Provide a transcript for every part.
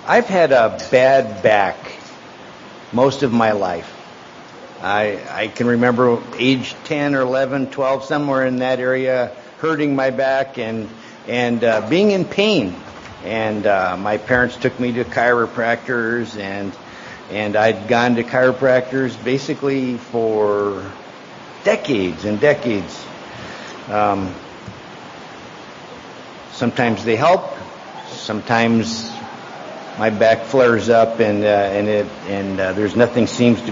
I've had a bad back most of my life. I can remember age 10 or 11, 12, somewhere in that area, hurting my back and being in pain. And my parents took me to chiropractors, and I'd gone to chiropractors basically for decades and decades. Sometimes they help. Sometimes my back flares up, and there's nothing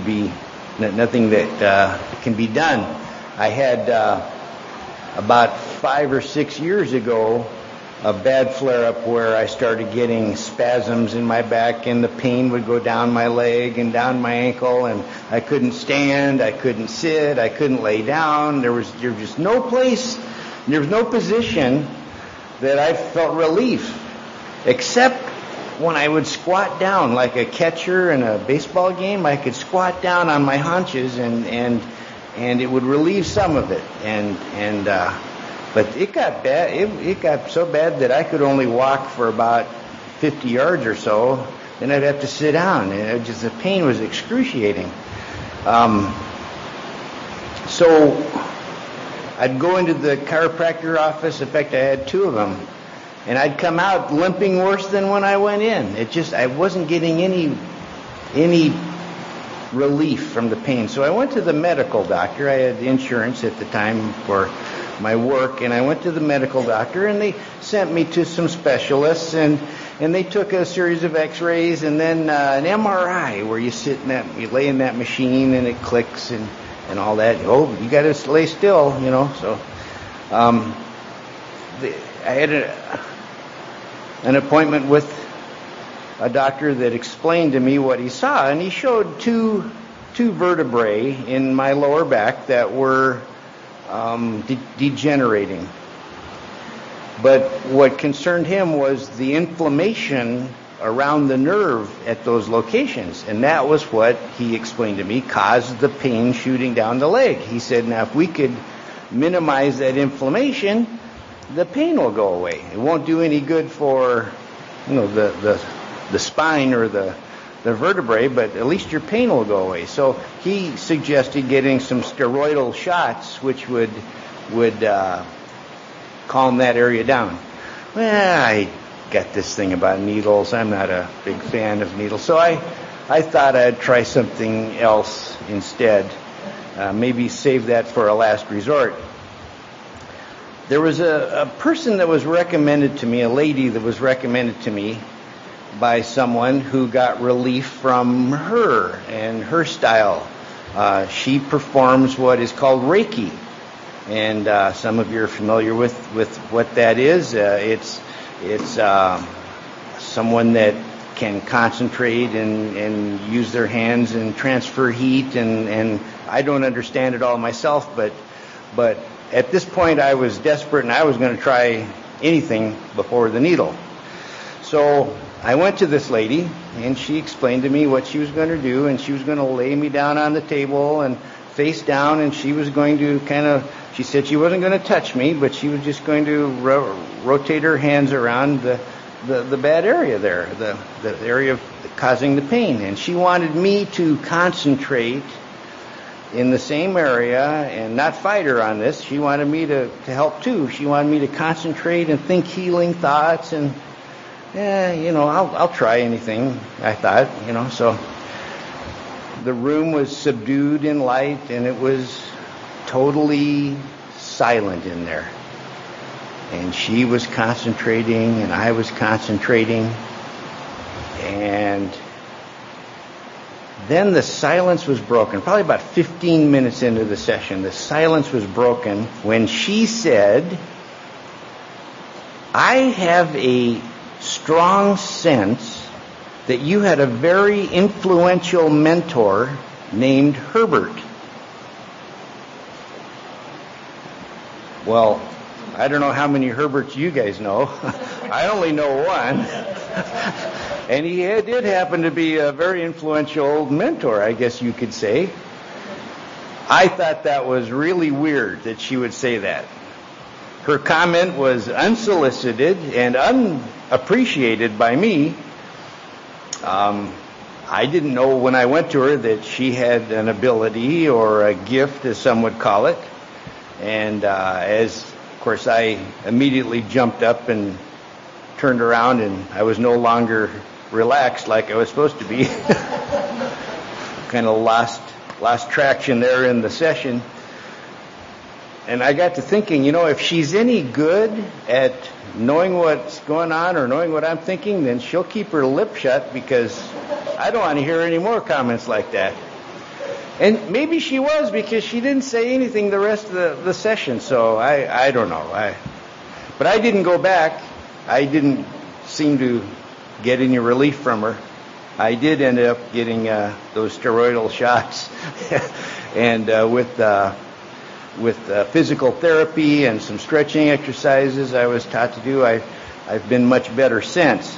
that can be done. I had about 5 or 6 years ago a bad flare-up where I started getting spasms in my back, and the pain would go down my leg and down my ankle, and I couldn't stand, I couldn't sit, I couldn't lay down. There was just no place, there was no position that I felt relief, except when I would squat down like a catcher in a baseball game. I could squat down on my haunches, and it would relieve some of it. But it got bad. It got so bad that I could only walk for about 50 yards or so. Then I'd have to sit down, and the pain was excruciating. So I'd go into the chiropractor office. In fact, I had 2 of them. And I'd come out limping worse than when I went in. I wasn't getting any relief from the pain. So I went to the medical doctor. I had insurance at the time for my work, and I went to the medical doctor, and they sent me to some specialists, and they took a series of x-rays and then an MRI where you lay in that machine and it clicks and all that. Oh, you got to lay still, So I had an appointment with a doctor that explained to me what he saw, and he showed two vertebrae in my lower back that were degenerating. But what concerned him was the inflammation around the nerve at those locations, and that was what he explained to me caused the pain shooting down the leg. He said, now if we could minimize that inflammation, the pain will go away. It won't do any good for the spine or the vertebrae, but at least your pain will go away. So he suggested getting some steroidal shots, which would calm that area down. Well, I got this thing about needles. I'm not a big fan of needles. So I thought I'd try something else instead. Maybe save that for a last resort. There was a person that was recommended to me, a lady that was recommended to me by someone who got relief from her and her style. She performs what is called Reiki, and some of you are familiar with what that is. It's someone that can concentrate and use their hands and transfer heat, and I don't understand it all myself, but at this point I was desperate and I was going to try anything before the needle. So I went to this lady, and she explained to me what she was going to do, and she was going to lay me down on the table and face down, and she was going to she said she wasn't going to touch me, but she was just going to rotate her hands around the bad area there, the area causing the pain. And she wanted me to concentrate in the same area and not fight her on this. She wanted me to help too. She wanted me to concentrate and think healing thoughts, and I'll try anything, I thought, so the room was subdued in light, and it was totally silent in there. And she was concentrating, and I was concentrating, and then the silence was broken. Probably about 15 minutes into the session, the silence was broken when she said, I have a strong sense that you had a very influential mentor named Herbert. Well, I don't know how many Herberts you guys know. I only know one. And he did happen to be a very influential mentor, I guess you could say. I thought that was really weird that she would say that. Her comment was unsolicited and unappreciated by me, I didn't know when I went to her that she had an ability or a gift, as some would call it. And of course, I immediately jumped up and turned around, and I was no longer relaxed like I was supposed to be. Kind of lost traction there in the session. And I got to thinking, if she's any good at knowing what's going on or knowing what I'm thinking, then she'll keep her lip shut, because I don't want to hear any more comments like that. And maybe she was, because she didn't say anything the rest of the session, so I don't know. But I didn't go back. I didn't seem to get any relief from her. I did end up getting those steroidal shots, and with physical therapy and some stretching exercises I was taught to do, I've been much better since.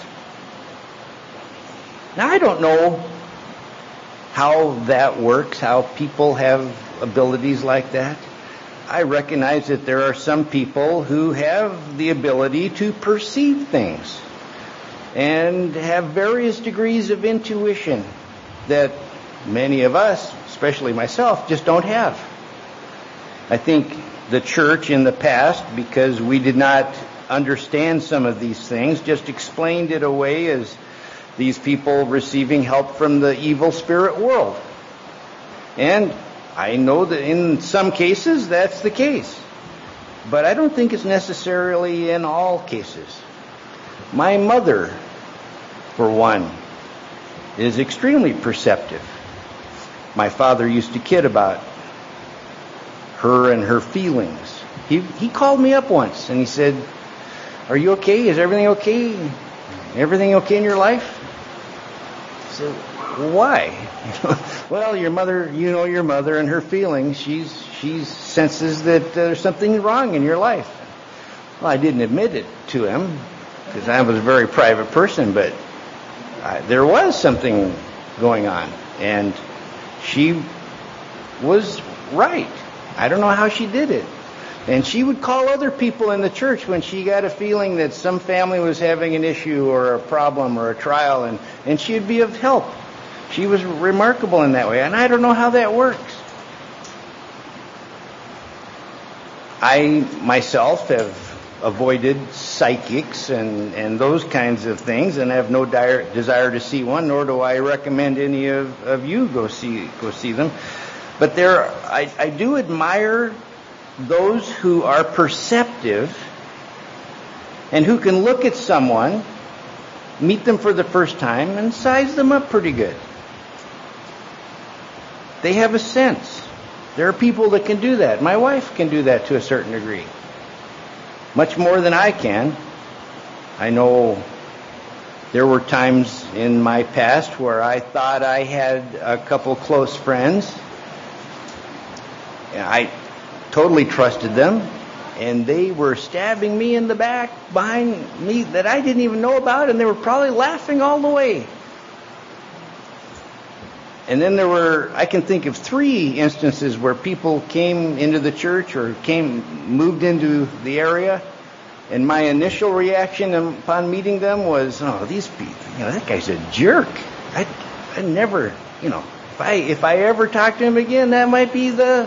Now, I don't know how that works, how people have abilities like that. I recognize that there are some people who have the ability to perceive things and have various degrees of intuition that many of us, especially myself, just don't have. I think the church in the past, because we did not understand some of these things, just explained it away as these people receiving help from the evil spirit world. And I know that in some cases that's the case, but I don't think it's necessarily in all cases. My mother, for one, is extremely perceptive. My father used to kid about her and her feelings. He called me up once and he said, "Are you okay? Is everything okay? Everything okay in your life?" I said, "Why?" "Well, your mother, your mother and her feelings. She senses that there's something wrong in your life." Well, I didn't admit it to him because I was a very private person, but there was something going on, and she was right. I don't know how she did it. And she would call other people in the church when she got a feeling that some family was having an issue or a problem or a trial, and she'd be of help. She was remarkable in that way, and I don't know how that works. I myself have avoided psychics and those kinds of things, and have no desire to see one, nor do I recommend any of you go see them. But I do admire those who are perceptive and who can look at someone, meet them for the first time, and size them up pretty good. They have a sense. There are people that can do that. My wife can do that to a certain degree. Much more than I can. I know there were times in my past where I thought I had a couple close friends. I totally trusted them, and they were stabbing me in the back behind me that I didn't even know about, and they were probably laughing all the way. And then I can think of 3 instances where people came into the church or moved into the area, and my initial reaction upon meeting them was, "Oh, these people, that guy's a jerk. I never, if I ever talk to him again, that might be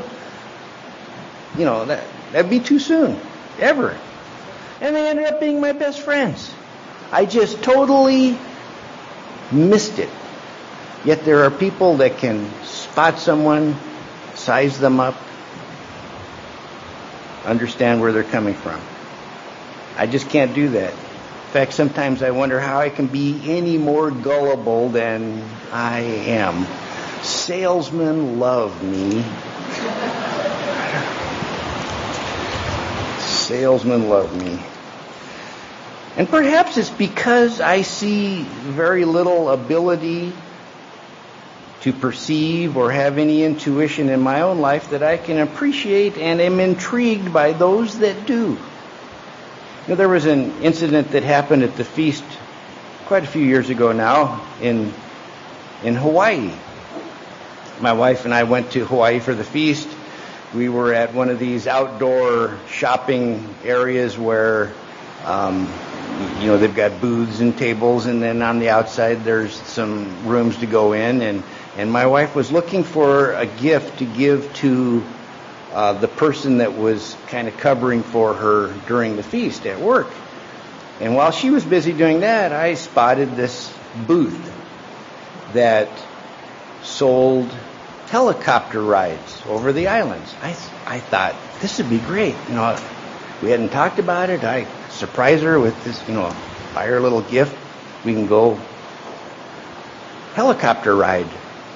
that'd be too soon, ever." And they ended up being my best friends. I just totally missed it. Yet there are people that can spot someone, size them up, understand where they're coming from. I just can't do that. In fact, sometimes I wonder how I can be any more gullible than I am. Salesmen love me. Salesmen love me. And perhaps it's because I see very little ability to perceive or have any intuition in my own life that I can appreciate and am intrigued by those that do. There was an incident that happened at the feast quite a few years ago now in Hawaii. My wife and I went to Hawaii for the feast. We were at one of these outdoor shopping areas where they've got booths and tables, and then on the outside there's some rooms to go in. And my wife was looking for a gift to give to the person that was kind of covering for her during the feast at work. And while she was busy doing that, I spotted this booth that sold helicopter rides over the islands. I thought, this would be great. We hadn't talked about it. I surprise her with this, buy her a little gift. We can go helicopter ride.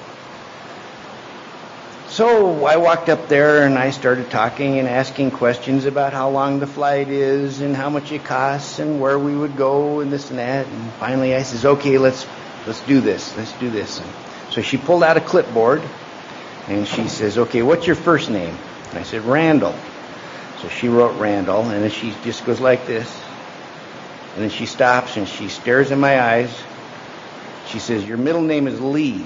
So I walked up there and I started talking and asking questions about how long the flight is and how much it costs and where we would go and this and that. And finally I says, okay, let's do this. Let's do this. And so she pulled out a clipboard and she says, okay, what's your first name? And I said, Randall. So she wrote Randall, and then she just goes like this. And then she stops and she stares in my eyes. She says, your middle name is Lee.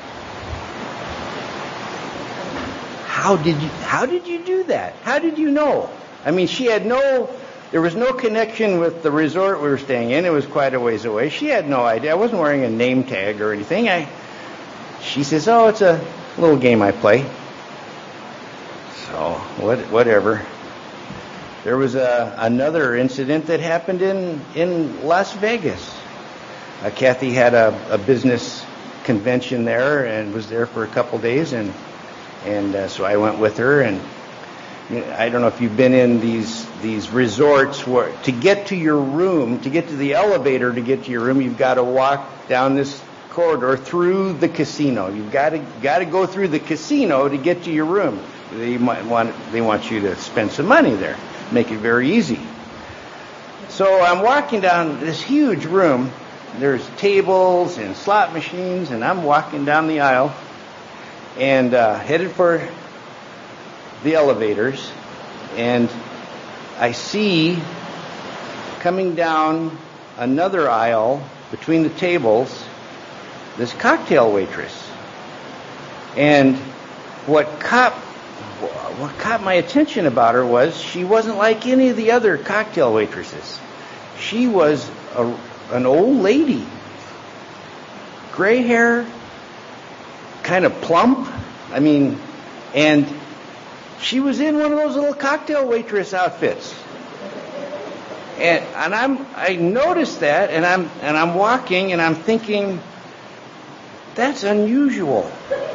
How did you do that? How did you know? I mean, there was no connection with the resort we were staying in. It was quite a ways away. She had no idea. I wasn't wearing a name tag or anything. She says, oh, it's a little game I play. So, whatever. There was another incident that happened in Las Vegas. Kathy had a business convention there and was there for a couple days, and so I went with her. And I don't know if you've been in these resorts where to get to your room, to get to the elevator, to get to your room, you've got to walk down this corridor through the casino. You've got to go through the casino to get to your room. They want you to spend some money there. Make it very easy. So I'm walking down this huge room. There's tables and slot machines, and I'm walking down the aisle and headed for the elevators, and I see coming down another aisle between the tables this cocktail waitress. And what caught my attention about her was she wasn't like any of the other cocktail waitresses. She was an old lady, gray hair, kind of plump. And she was in one of those little cocktail waitress outfits. And I noticed that, and I'm walking, and I'm thinking, that's unusual.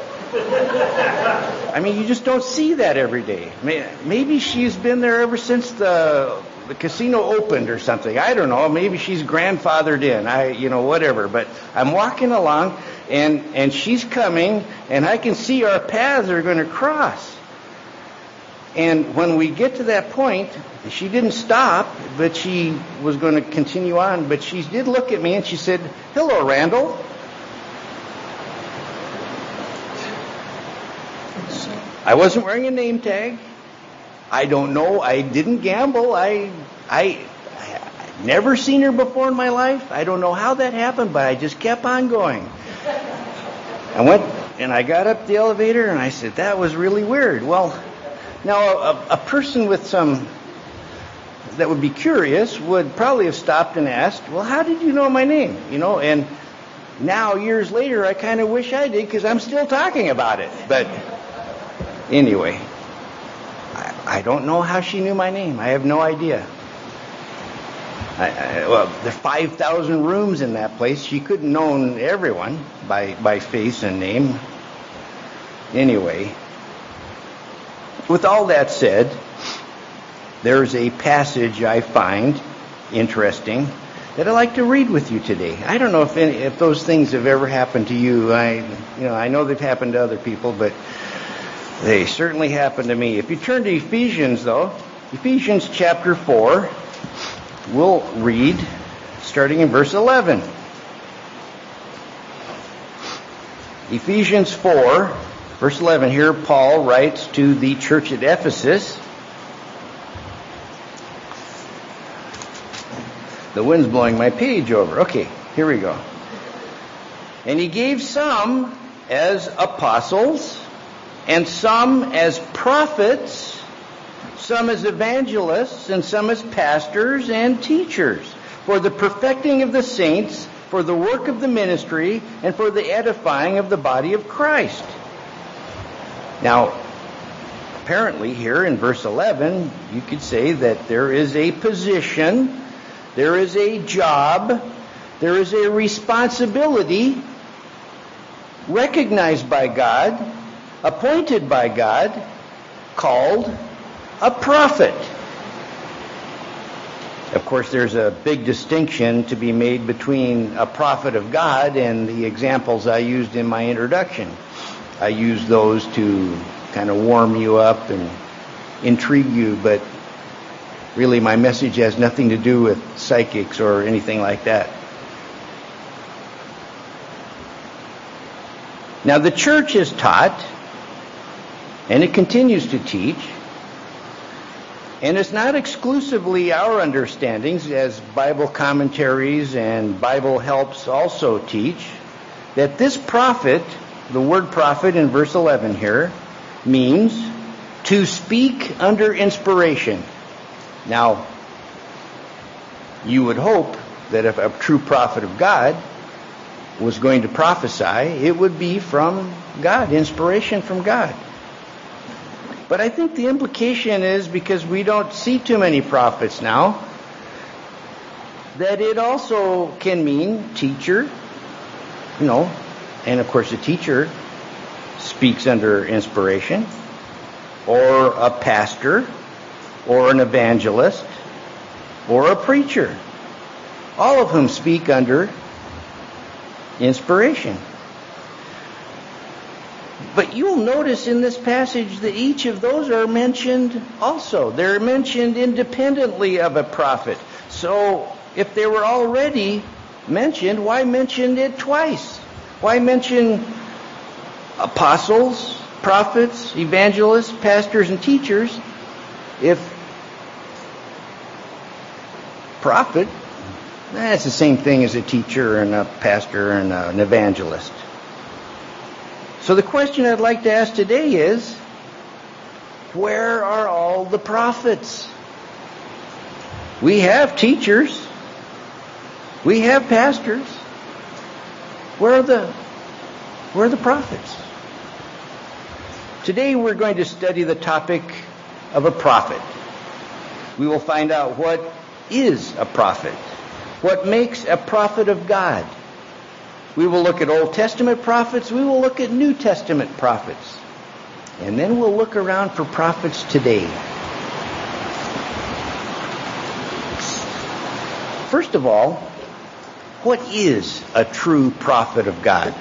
You just don't see that every day. Maybe she's been there ever since the casino opened or something. I don't know. Maybe she's grandfathered in. Whatever. But I'm walking along, and she's coming, and I can see our paths are going to cross. And when we get to that point, she didn't stop, but she was going to continue on. But she did look at me, and she said, "Hello, Randall." I wasn't wearing a name tag. I don't know. I didn't gamble. I never seen her before in my life. I don't know how that happened, but I just kept on going. I went and I got up the elevator, and I said, that was really weird. Well, now a person with that would be curious would probably have stopped and asked, well, how did you know my name? And now years later, I kind of wish I did, because I'm still talking about it. But anyway, I don't know how she knew my name. I have no idea. Well, there are 5,000 rooms in that place. She couldn't have known everyone by face and name. Anyway, with all that said, there's a passage I find interesting that I'd like to read with you today. I don't know if those things have ever happened to you. I know they've happened to other people, but they certainly happened to me. If you turn to Ephesians, though, Ephesians chapter 4, we'll read starting in verse 11. Ephesians 4, verse 11. Here Paul writes to the church at Ephesus. The wind's blowing my page over. Okay, here we go. And he gave some as apostles, and some as prophets, some as evangelists, and some as pastors and teachers, for the perfecting of the saints, for the work of the ministry, and for the edifying of the body of Christ. Now, apparently here in verse 11, you could say that there is a position, there is a job, there is a responsibility recognized by God, appointed by God, called a prophet. Of course, there's a big distinction to be made between a prophet of God and the examples I used in my introduction. I used those to kind of warm you up and intrigue you, but really my message has nothing to do with psychics or anything like that. Now, the church has taught, and it continues to teach, and it's not exclusively our understandings, as Bible commentaries and Bible helps also teach, that this prophet, the word prophet in verse 11 here, means to speak under inspiration. Now, you would hope that if a true prophet of God was going to prophesy, it would be from God, inspiration from God. But I think the implication is, because we don't see too many prophets now, that it also can mean teacher, and of course a teacher speaks under inspiration, or a pastor, or an evangelist, or a preacher, all of whom speak under inspiration. But you'll notice in this passage that each of those are mentioned also. They're mentioned independently of a prophet. So if they were already mentioned, why mention it twice? Why mention apostles, prophets, evangelists, pastors, and teachers if prophet, that's the same thing as a teacher and a pastor and an evangelist. So the question I'd like to ask today is, where are all the prophets? We have teachers. We have pastors. Where are the prophets? Today we're going to study the topic of a prophet. We will find out what is a prophet, what makes a prophet of God. We will look at Old Testament prophets. We will look at New Testament prophets. And then we'll look around for prophets today. First of all, what is a true prophet of God?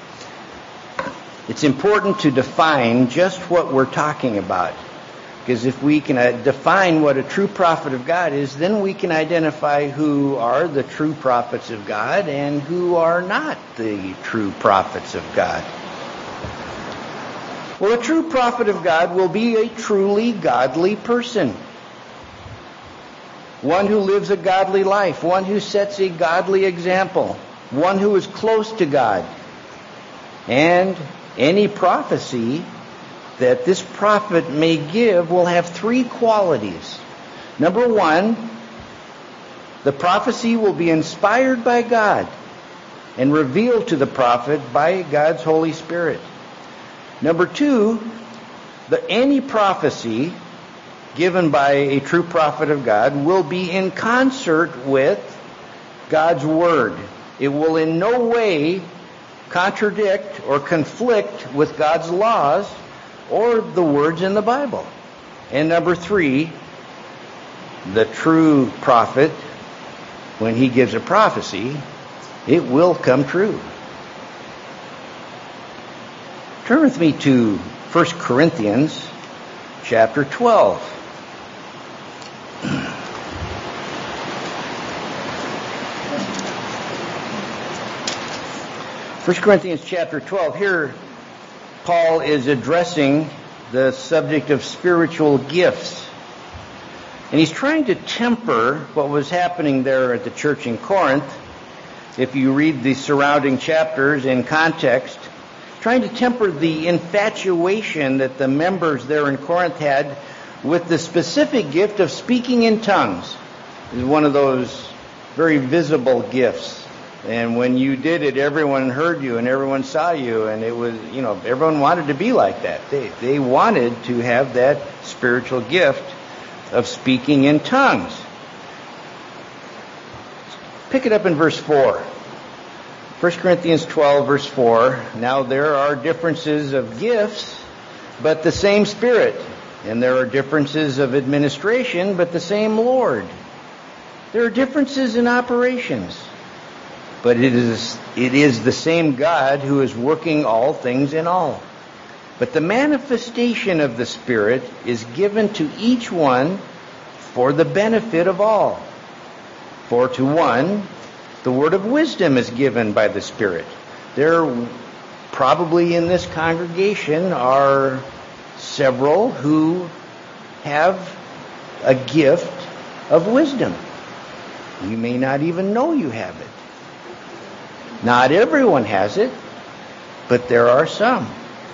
It's important to define just what we're talking about. Because if we can define what a true prophet of God is, then we can identify who are the true prophets of God and who are not the true prophets of God. Well, a true prophet of God will be a truly godly person. One who lives a godly life, one who sets a godly example, one who is close to God. And any prophecy that this prophet may give will have three qualities. Number one, the prophecy will be inspired by God and revealed to the prophet by God's Holy Spirit. Number two, any prophecy given by a true prophet of God will be in concert with God's Word. It will in no way contradict or conflict with God's laws or the words in the Bible. And number three, the true prophet, when he gives a prophecy, it will come true. Turn with me to 1 Corinthians chapter 12. 1 Corinthians chapter 12. Here, Paul is addressing the subject of spiritual gifts. And he's trying to temper what was happening there at the church in Corinth. If you read the surrounding chapters in context, trying to temper the infatuation that the members there in Corinth had with the specific gift of speaking in tongues. It was one of those very visible gifts. And when you did it, everyone heard you and everyone saw you, and it was, everyone wanted to be like that. They wanted to have that spiritual gift of speaking in tongues. Pick it up in verse 4. 1 Corinthians 12, verse 4. Now there are differences of gifts, but the same Spirit. And there are differences of administration, but the same Lord. There are differences in operations, but it is the same God who is working all things in all. But the manifestation of the Spirit is given to each one for the benefit of all. For to one, the word of wisdom is given by the Spirit. There probably in this congregation are several who have a gift of wisdom. You may not even know you have it. Not everyone has it, but there are some.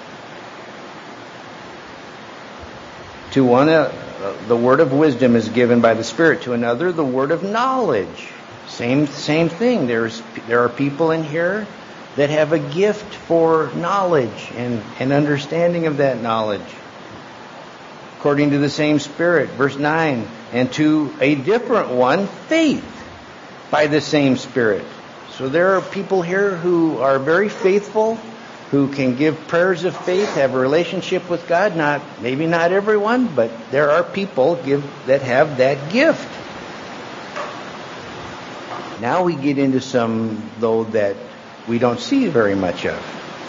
To one, the word of wisdom is given by the Spirit. To another, the word of knowledge. Same thing. There are people in here that have a gift for knowledge and understanding of that knowledge. According to the same Spirit. Verse 9. And to a different one, faith by the same Spirit. So there are people here who are very faithful, who can give prayers of faith, have a relationship with God. Maybe not everyone, but there are people that have that gift. Now we get into some, though, that we don't see very much of.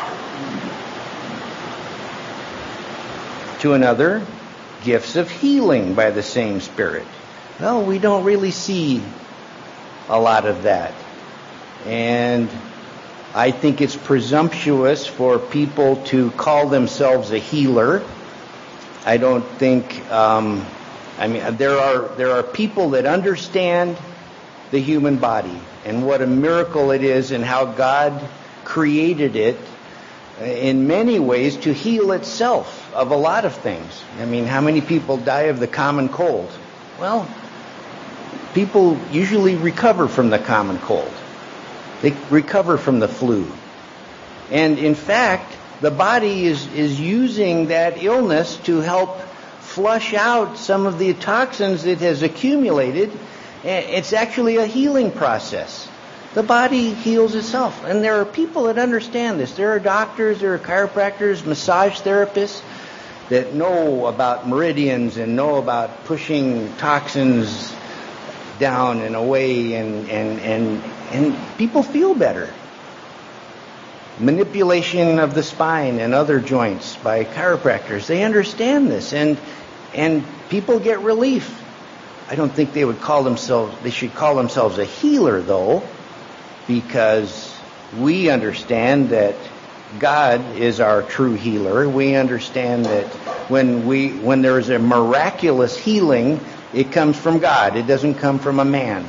To another, gifts of healing by the same Spirit. Well, we don't really see a lot of that. And I think it's presumptuous for people to call themselves a healer. I don't think, there are people that understand the human body and what a miracle it is and how God created it in many ways to heal itself of a lot of things. How many people die of the common cold? Well, people usually recover from the common cold. They recover from the flu. And in fact, the body is using that illness to help flush out some of the toxins it has accumulated. It's actually a healing process. The body heals itself. And there are people that understand this. There are doctors, there are chiropractors, massage therapists that know about meridians and know about pushing toxins down and away, and people feel better. Manipulation of the spine and other joints by chiropractors. They understand this, and people get relief. I don't think they should call themselves a healer, though, because we understand that God is our true healer. We understand that when there is a miraculous healing, it comes from God. It doesn't come from a man.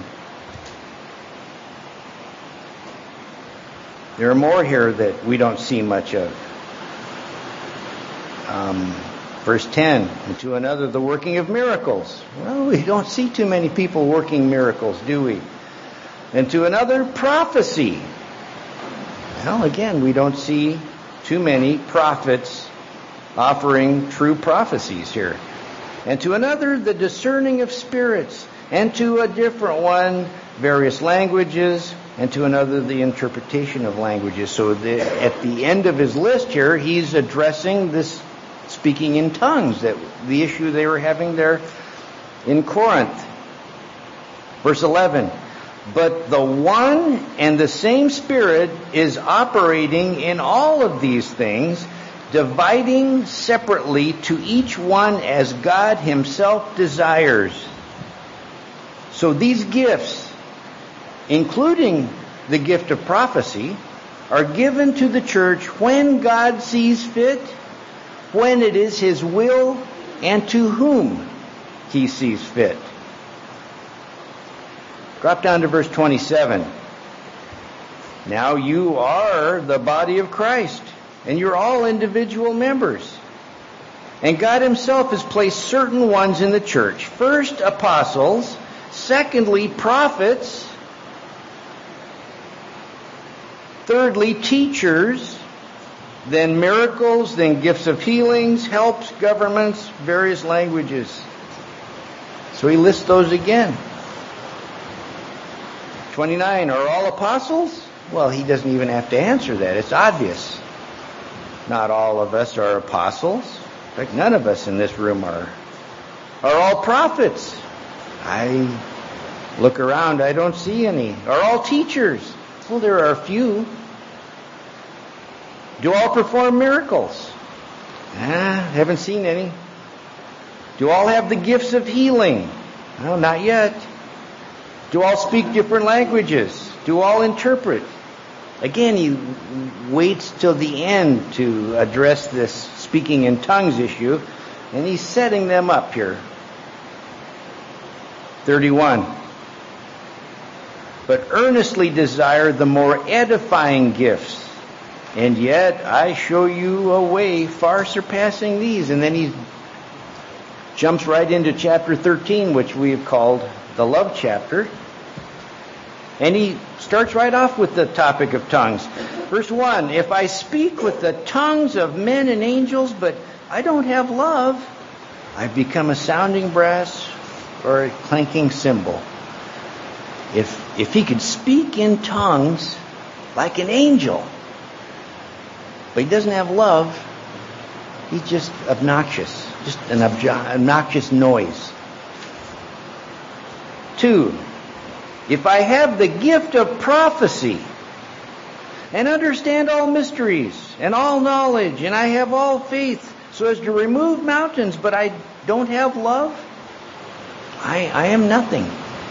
There are more here that we don't see much of. Verse 10, and to another the working of miracles. Well, we don't see too many people working miracles, do we? And to another, prophecy. Well, again, we don't see too many prophets offering true prophecies here. And to another, the discerning of spirits. And to a different one, various languages. And to another, the interpretation of languages. So at the end of his list here, he's addressing this speaking in tongues, that the issue they were having there in Corinth. Verse 11, but the one and the same Spirit is operating in all of these things, dividing separately to each one as God Himself desires. So these gifts, including the gift of prophecy, are given to the church when God sees fit, when it is His will, and to whom He sees fit. Drop down to verse 27. Now you are the body of Christ, and you're all individual members. And God Himself has placed certain ones in the church. First, apostles. Secondly, prophets. Thirdly, teachers, then miracles, then gifts of healings, helps, governments, various languages. So he lists those again. 29, are all apostles? Well, he doesn't even have to answer that. It's obvious. Not all of us are apostles. In fact, none of us in this room are. Are all prophets? I look around, I don't see any. Are all teachers? Well, there are a few. Do all perform miracles? Haven't seen any. Do all have the gifts of healing? No, not yet. Do all speak different languages? Do all interpret? Again, he waits till the end to address this speaking in tongues issue, and he's setting them up here. 31. But earnestly desire the more edifying gifts, and yet I show you a way far surpassing these. And then he jumps right into chapter 13, which we have called the love chapter. And he starts right off with the topic of tongues. Verse 1, if I speak with the tongues of men and angels, but I don't have love, I've become a sounding brass or a clanking cymbal. If he could speak in tongues like an angel, but he doesn't have love, he's just obnoxious, just an obnoxious noise. 2, if I have the gift of prophecy and understand all mysteries and all knowledge, and I have all faith so as to remove mountains, but I don't have love, I am nothing.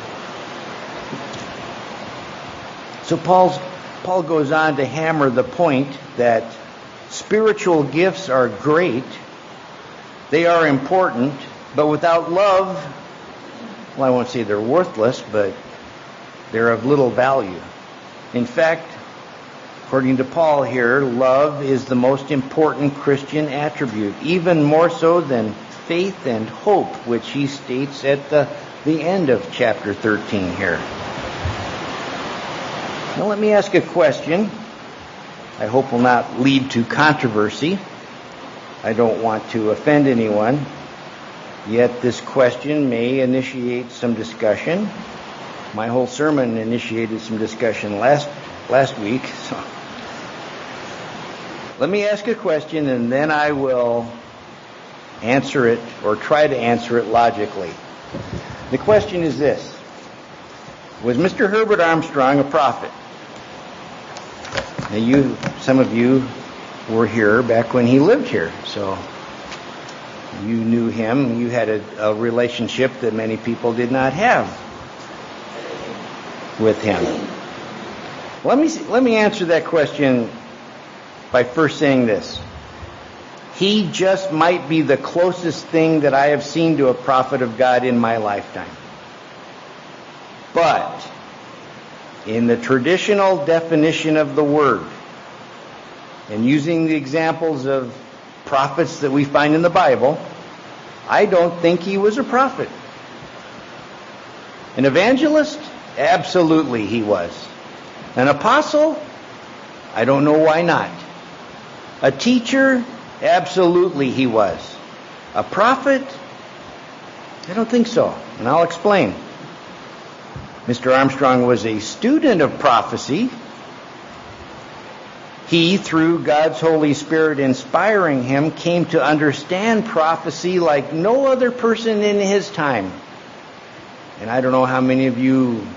So Paul goes on to hammer the point that spiritual gifts are great, they are important, but without love, well, I won't say they're worthless, but they're of little value. In fact, according to Paul here, love is the most important Christian attribute, even more so than faith and hope, which he states at the end of chapter 13 here. Now let me ask a question. I hope will not lead to controversy. I don't want to offend anyone. Yet this question may initiate some discussion. My whole sermon initiated some discussion last week. So let me ask a question, and then I will answer it, or try to answer it logically. The question is this: was Mr. Herbert Armstrong a prophet? Now some of you were here back when he lived here, so you knew him. You had a relationship that many people did not have with him. Let me answer that question by first saying this. He just might be the closest thing that I have seen to a prophet of God in my lifetime. But in the traditional definition of the word, and using the examples of prophets that we find in the Bible, I don't think he was a prophet. An evangelist? Absolutely he was. An apostle? I don't know why not. A teacher? Absolutely he was. A prophet? I don't think so, and I'll explain. Mr. Armstrong was a student of prophecy. He, through God's Holy Spirit inspiring him, came to understand prophecy like no other person in his time. And I don't know how many of you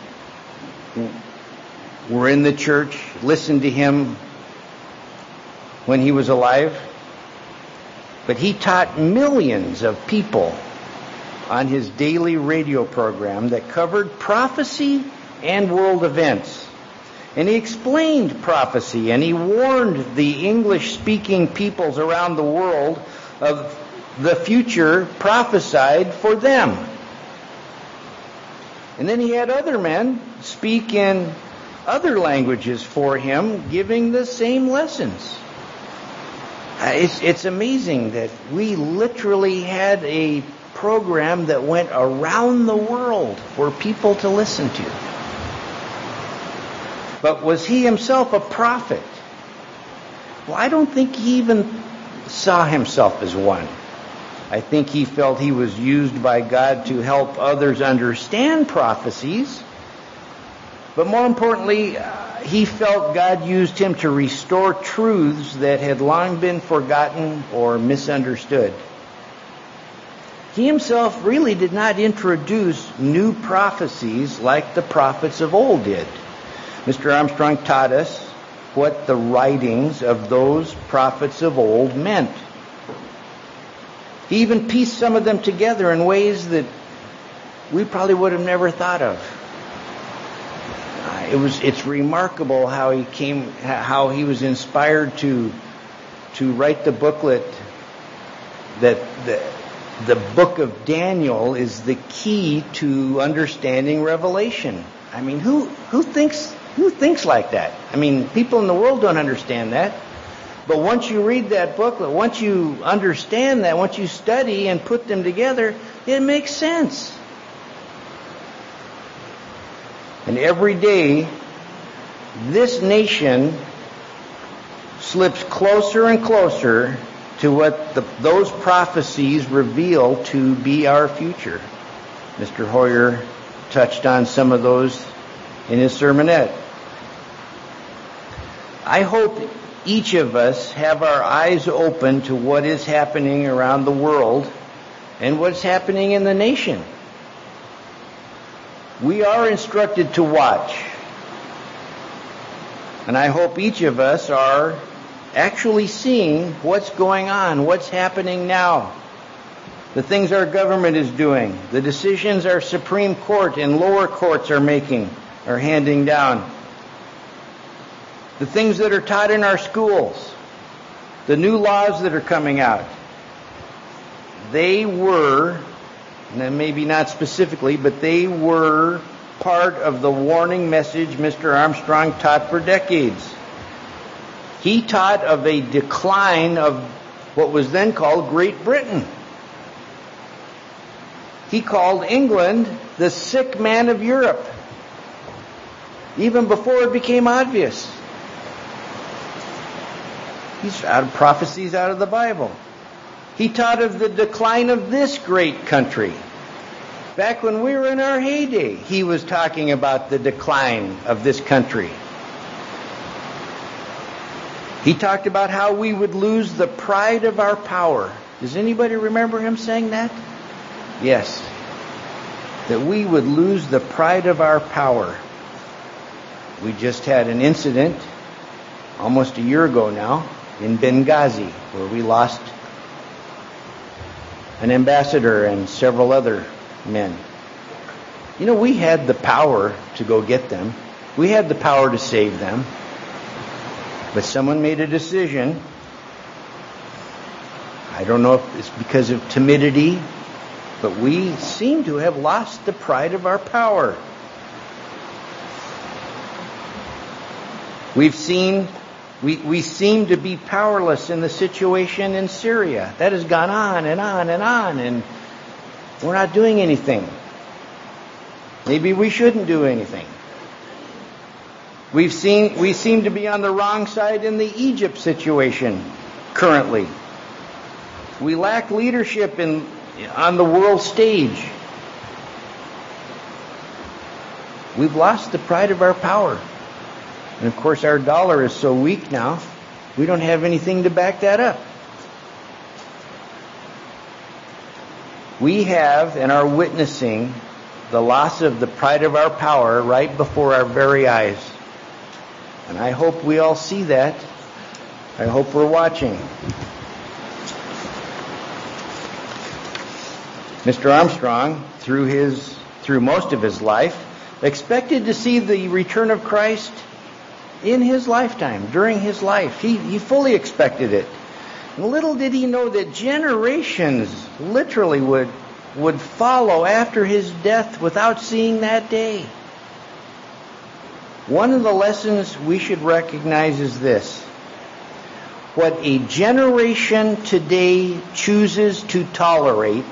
were in the church, listened to him when he was alive. But he taught millions of people on his daily radio program that covered prophecy and world events. And he explained prophecy, and he warned the English-speaking peoples around the world of the future prophesied for them. And then he had other men speak in other languages for him, giving the same lessons. It's amazing that we literally had a program that went around the world for people to listen to. But was he himself a prophet? Well, I don't think he even saw himself as one. I think he felt he was used by God to help others understand prophecies. But more importantly, he felt God used him to restore truths that had long been forgotten or misunderstood. He himself really did not introduce new prophecies like the prophets of old did. Mr. Armstrong taught us what the writings of those prophets of old meant. He even pieced some of them together in ways that we probably would have never thought of. It's remarkable how he was inspired to write the booklet that the book of Daniel is the key to understanding Revelation. I mean, who thinks like that? I mean, people in the world don't understand that. But once you read that booklet, once you understand that, once you study and put them together, it makes sense. And every day, this nation slips closer and closer to what those prophecies reveal to be our future. Mr. Hoyer touched on some of those in his sermonette. I hope each of us have our eyes open to what is happening around the world and what's happening in the nation. We are instructed to watch. And I hope each of us are actually seeing what's going on, what's happening now. The things our government is doing, the decisions our Supreme Court and lower courts are making, are handing down. The things that are taught in our schools, the new laws that are coming out. They were, and maybe not specifically, but they were part of the warning message Mr. Armstrong taught for decades. He taught of a decline of what was then called Great Britain. He called England the sick man of Europe, even before it became obvious. These are prophecies out of the Bible. He taught of the decline of this great country. Back when we were in our heyday, he was talking about the decline of this country. He talked about how we would lose the pride of our power. Does anybody remember him saying that? Yes. That we would lose the pride of our power. We just had an incident almost a year ago now in Benghazi where we lost an ambassador and several other men. You know, we had the power to go get them. We had the power to save them. But someone made a decision. I don't know if it's because of timidity, but we seem to have lost the pride of our power. We seem to be powerless in the situation in Syria. That has gone on and on and on, and we're not doing anything. Maybe we shouldn't do anything. We seem to be on the wrong side in the Egypt situation currently. We lack leadership on the world stage. We've lost the pride of our power. And of course our dollar is so weak now, we don't have anything to back that up. We have and are witnessing the loss of the pride of our power right before our very eyes. And I hope we all see that. I hope we're watching. Mr. Armstrong, through most of his life, expected to see the return of Christ in his lifetime, during his life. He fully expected it. And little did he know that generations literally would follow after his death without seeing that day. One of the lessons we should recognize is this. What a generation today chooses to tolerate,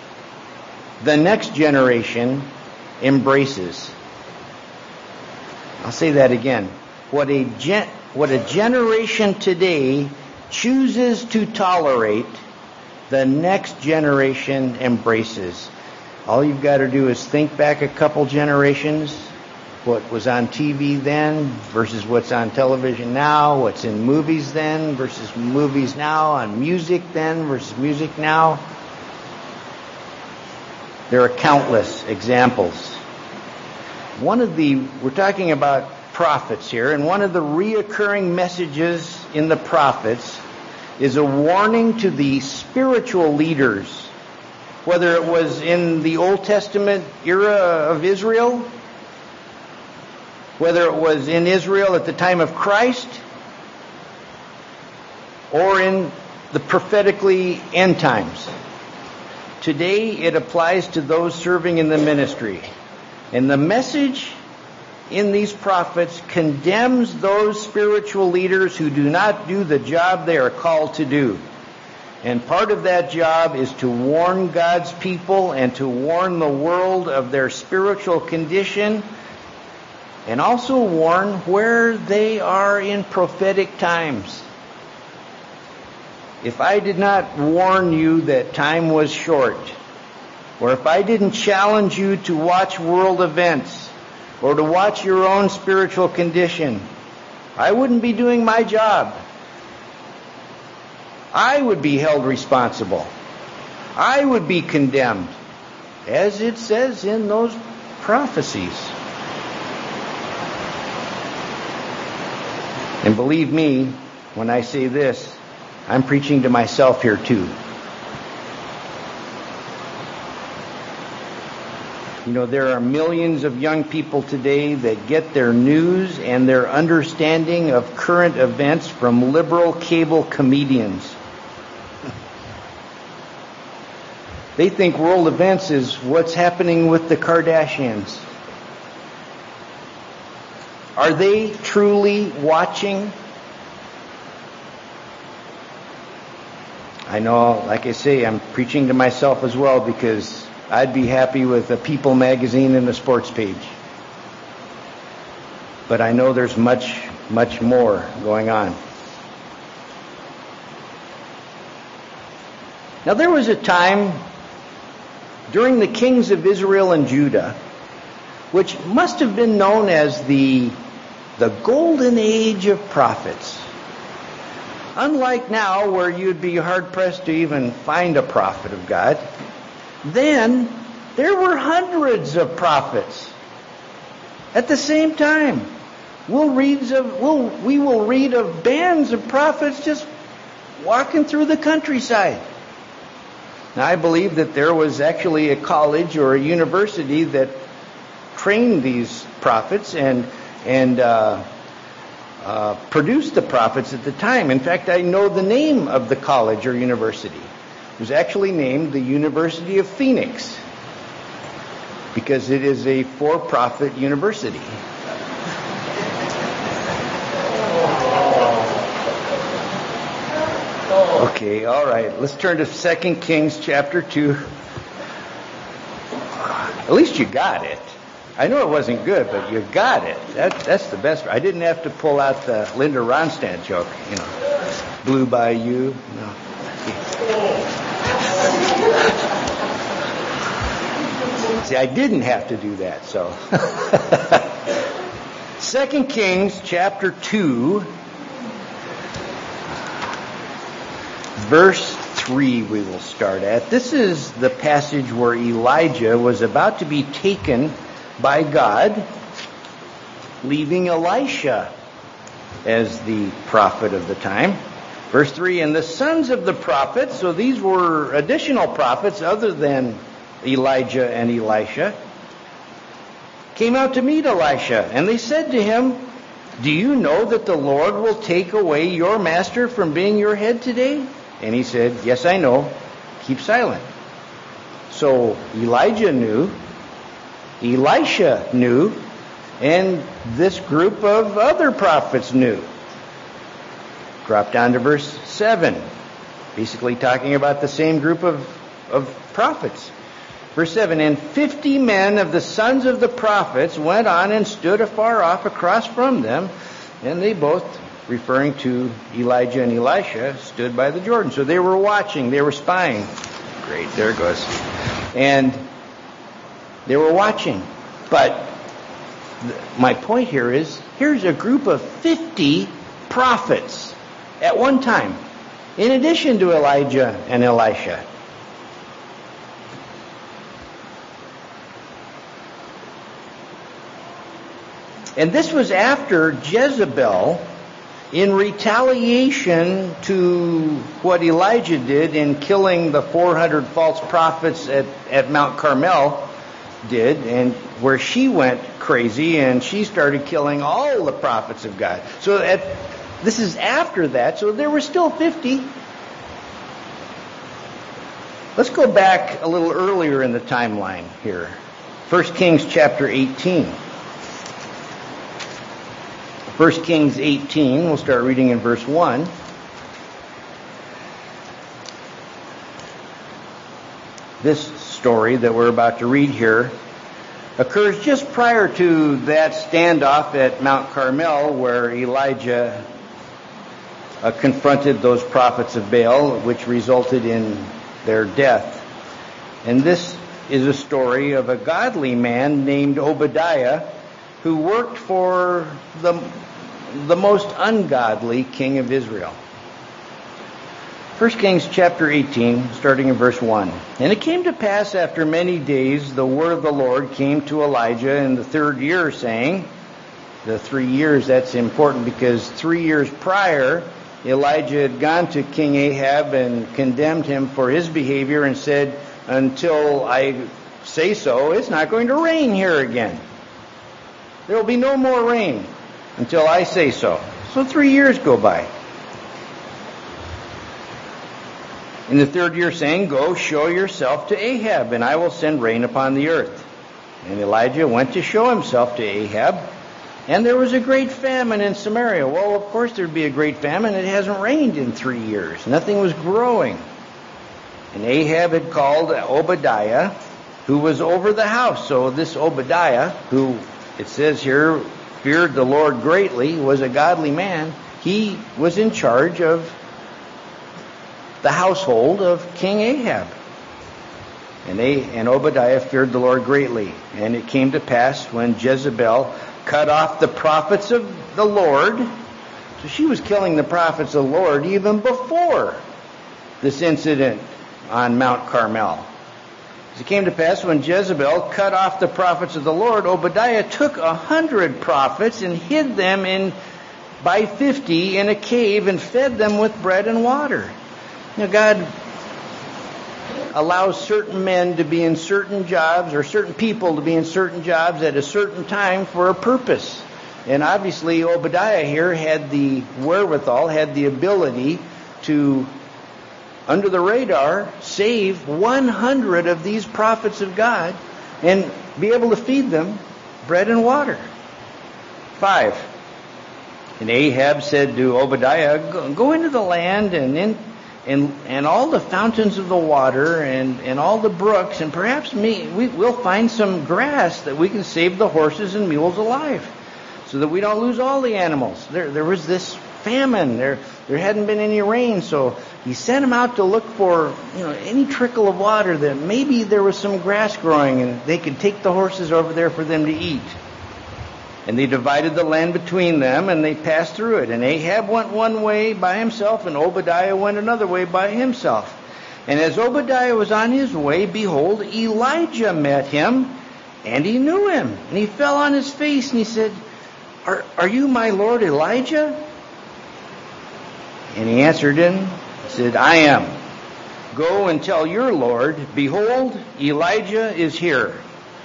the next generation embraces. I'll say that again. What a generation today chooses to tolerate, the next generation embraces. All you've got to do is think back a couple generations, what was on TV then versus what's on television now, what's in movies then versus movies now, on music then versus music now. There are countless examples. We're talking about prophets here, and one of the reoccurring messages in the prophets is a warning to the spiritual leaders, whether it was in the Old Testament era of Israel, whether it was in Israel at the time of Christ, or in the prophetically end times. Today it applies to those serving in the ministry. And the message in these prophets condemns those spiritual leaders who do not do the job they are called to do. And part of that job is to warn God's people and to warn the world of their spiritual condition, and also warn where they are in prophetic times. If I did not warn you that time was short, or if I didn't challenge you to watch world events, or to watch your own spiritual condition, I wouldn't be doing my job. I would be held responsible. I would be condemned, as it says in those prophecies. And believe me, when I say this, I'm preaching to myself here too. You know, there are millions of young people today that get their news and their understanding of current events from liberal cable comedians. They think world events is what's happening with the Kardashians. Are they truly watching? I know, like I say, I'm preaching to myself as well, because I'd be happy with a People magazine and a sports page. But I know there's much, much more going on. Now, there was a time during the kings of Israel and Judah, which must have been known as the golden age of prophets. Unlike now, where you'd be hard-pressed to even find a prophet of God, then there were hundreds of prophets at the same time. We will read of bands of prophets just walking through the countryside. Now, I believe that there was actually a college or a university that trained these prophets and produced the prophets at the time. In fact, I know the name of the college or university. It was actually named the University of Phoenix, because it is a for-profit university. Okay, all right. Let's turn to 2 Kings chapter 2. At least you got it. I know it wasn't good, but you got it. That's the best. I didn't have to pull out the Linda Ronstadt joke, blew by you. No. See, I didn't have to do that, so. 2 Kings chapter 2, verse 3 we will start at. This is the passage where Elijah was about to be taken by God, leaving Elisha as the prophet of the time. Verse 3, and the sons of the prophets, so these were additional prophets other than Elijah and Elisha, came out to meet Elisha, and they said to him, do you know that the Lord will take away your master from being your head today? And he said, yes, I know. Keep silent. So Elijah knew, Elisha knew, and this group of other prophets knew. Drop down to verse 7, basically talking about the same group of prophets. Verse 7, and 50 men of the sons of the prophets went on and stood afar off across from them, and they both, referring to Elijah and Elisha, stood by the Jordan. So they were watching, they were spying. Great, there it goes. And they were watching. But my point here is, here's a group of 50 prophets at one time, in addition to Elijah and Elisha. And this was after Jezebel, in retaliation to what Elijah did in killing the 400 false prophets at Mount Carmel, did, and where she went crazy and she started killing all the prophets of God. So this is after that, so there were still 50. Let's go back a little earlier in the timeline here. 1 Kings chapter 18. 1 Kings 18, we'll start reading in verse 1. This story that we're about to read here occurs just prior to that standoff at Mount Carmel where Elijah confronted those prophets of Baal, which resulted in their death. And this is a story of a godly man named Obadiah who worked for the most ungodly king of Israel. 1 Kings chapter 18, starting in verse 1. And it came to pass after many days, the word of the Lord came to Elijah in the 3rd year, saying, the 3 years, that's important because 3 years prior, Elijah had gone to King Ahab and condemned him for his behavior and said, until I say so, it's not going to rain here again. There will be no more rain until I say so. So 3 years go by. In the 3rd year saying, go show yourself to Ahab, and I will send rain upon the earth. And Elijah went to show himself to Ahab, and there was a great famine in Samaria. Well, of course there'd be a great famine. It hasn't rained in 3 years. Nothing was growing. And Ahab had called Obadiah, who was over the house. So this Obadiah, who it says here, feared the Lord greatly, was a godly man. He was in charge of the household of King Ahab. And Obadiah feared the Lord greatly. And it came to pass when Jezebel cut off the prophets of the Lord. So she was killing the prophets of the Lord even before this incident on Mount Carmel. As it came to pass when Jezebel cut off the prophets of the Lord, Obadiah took 100 prophets and hid them by 50 in a cave and fed them with bread and water. Now God allows certain men to be in certain jobs or certain people to be in certain jobs at a certain time for a purpose. And obviously Obadiah here had the wherewithal, had the ability to, under the radar, save 100 of these prophets of God and be able to feed them bread and water. 5. And Ahab said to Obadiah, go into the land and all the fountains of the water and all the brooks, and perhaps we'll find some grass that we can save the horses and mules alive, so that we don't lose all the animals. There was this famine. There hadn't been any rain, so he sent him out to look for any trickle of water that maybe there was some grass growing and they could take the horses over there for them to eat. And they divided the land between them, and they passed through it. And Ahab went one way by himself, and Obadiah went another way by himself. And as Obadiah was on his way, behold, Elijah met him, and he knew him. And he fell on his face, and he said, Are you my Lord Elijah? And he answered him, he said, I am. Go and tell your Lord, behold, Elijah is here.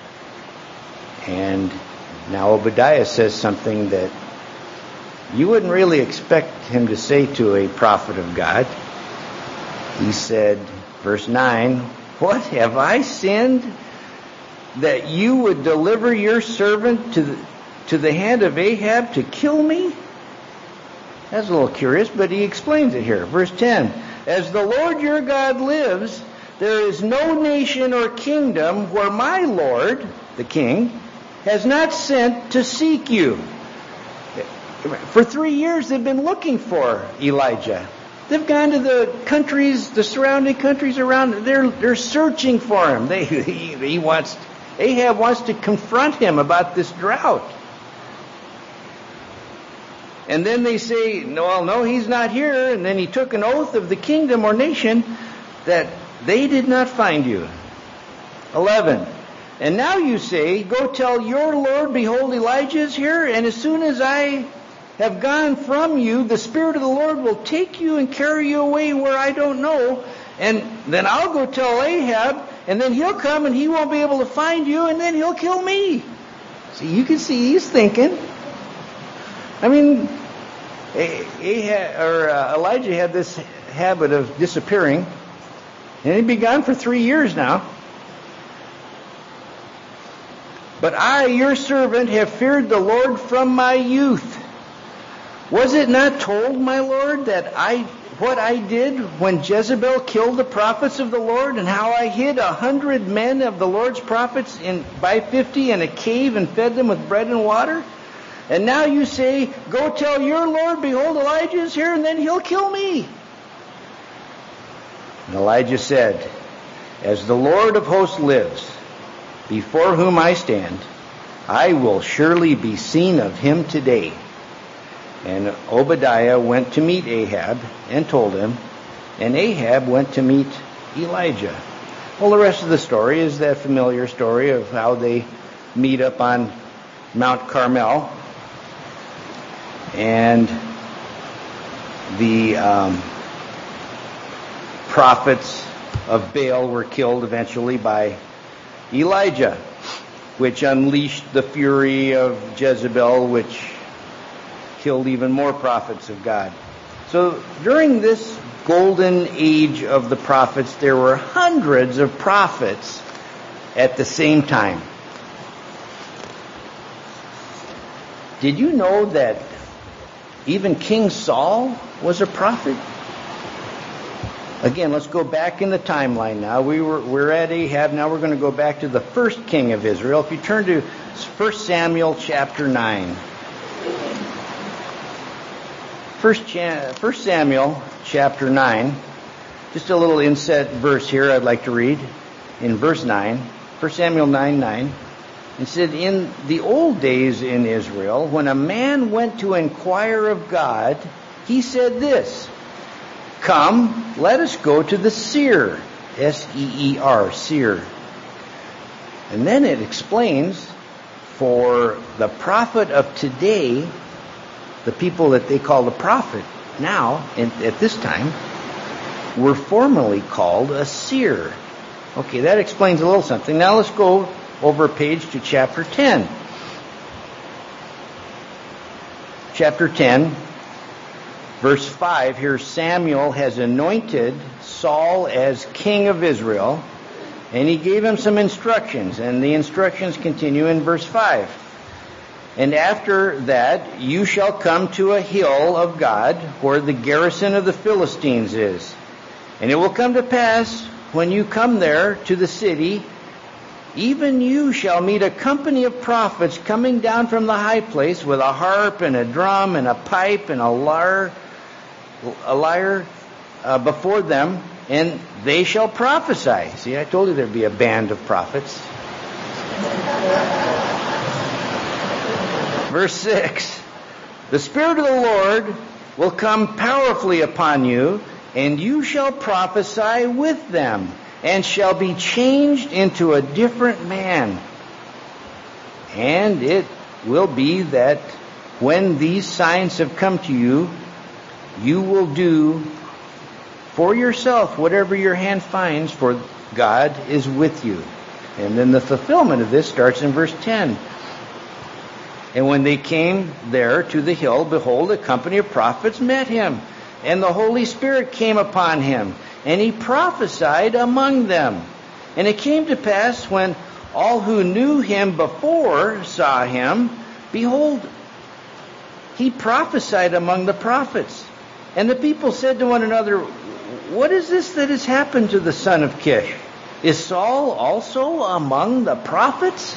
And now Obadiah says something that you wouldn't really expect him to say to a prophet of God. He said, verse 9, what have I sinned that you would deliver your servant to the hand of Ahab to kill me? That's a little curious, but he explains it here. Verse 10, as the Lord your God lives, there is no nation or kingdom where my Lord, the king, has not sent to seek you. For 3 years they've been looking for Elijah. They've gone to the countries, the surrounding countries around. They're searching for him. Ahab wants to confront him about this drought. And then they say, no, he's not here. And then he took an oath of the kingdom or nation that they did not find you. 11. And now you say, go tell your Lord, behold, Elijah is here. And as soon as I have gone from you, the Spirit of the Lord will take you and carry you away where I don't know. And then I'll go tell Ahab, and then he'll come and he won't be able to find you, and then he'll kill me. See, you can see he's thinking. I mean, Elijah had this habit of disappearing, and he'd be gone for 3 years now. But I, your servant, have feared the Lord from my youth. Was it not told, my Lord, that what I did when Jezebel killed the prophets of the Lord, and how I hid 100 men of the Lord's prophets by 50 in a cave and fed them with bread and water? And now you say, go tell your Lord, behold, Elijah is here, and then he'll kill me. And Elijah said, as the Lord of hosts lives, before whom I stand, I will surely be seen of him today. And Obadiah went to meet Ahab and told him, and Ahab went to meet Elijah. Well, the rest of the story is that familiar story of how they meet up on Mount Carmel, and the prophets of Baal were killed eventually by Elijah, which unleashed the fury of Jezebel, which killed even more prophets of God. So during this golden age of the prophets, there were hundreds of prophets at the same time. Did you know that even King Saul was a prophet? Again, let's go back in the timeline now. We're at Ahab. Now we're going to go back to the first king of Israel. If you turn to 1 Samuel chapter 9. 1 Samuel chapter 9. Just a little inset verse here I'd like to read in verse 9. 1 Samuel 9:9. It said, in the old days in Israel, when a man went to inquire of God, he said this, come, let us go to the seer, S-E-E-R, seer. And then it explains, for the prophet of today, the people that they call the prophet now, at this time, were formerly called a seer. Okay, that explains a little something. Now let's go over a page to chapter 10. Chapter 10, verse 5, here Samuel has anointed Saul as king of Israel, and he gave him some instructions, and the instructions continue in verse 5. And after that, you shall come to a hill of God, where the garrison of the Philistines is. And it will come to pass, when you come there to the city, even you shall meet a company of prophets coming down from the high place with a harp and a drum and a pipe and a lyre before them, and they shall prophesy. See, I told you there'd be a band of prophets. Verse 6, the Spirit of the Lord will come powerfully upon you, and you shall prophesy with them, and shall be changed into a different man. And it will be that when these signs have come to you, you will do for yourself whatever your hand finds, for God is with you. And then the fulfillment of this starts in verse 10. And when they came there to the hill, behold, a company of prophets met him, and the Holy Spirit came upon him, and he prophesied among them. And it came to pass, when all who knew him before saw him, behold, he prophesied among the prophets. And the people said to one another, what is this that has happened to the son of Kish? Is Saul also among the prophets?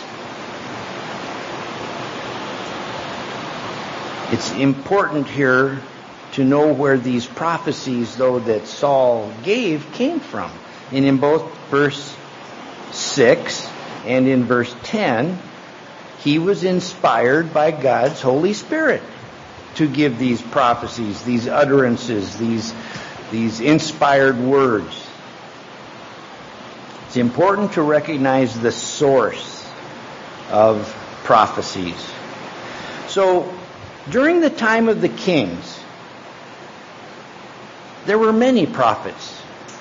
It's important here to know where these prophecies, though, that Saul gave came from. And in both verse 6 and in verse 10, he was inspired by God's Holy Spirit to give these prophecies, these utterances, these inspired words. It's important to recognize the source of prophecies. So, during the time of the kings, there were many prophets.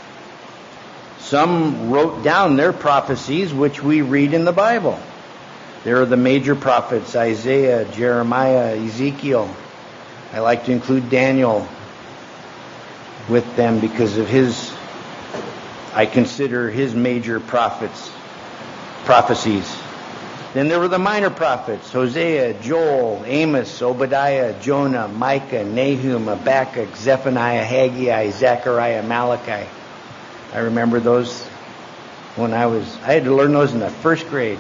Some wrote down their prophecies, which we read in the Bible. There are the major prophets, Isaiah, Jeremiah, Ezekiel. I like to include Daniel with them because of I consider his major prophecies. Then there were the minor prophets, Hosea, Joel, Amos, Obadiah, Jonah, Micah, Nahum, Habakkuk, Zephaniah, Haggai, Zechariah, Malachi. I remember those when I had to learn those in the first grade.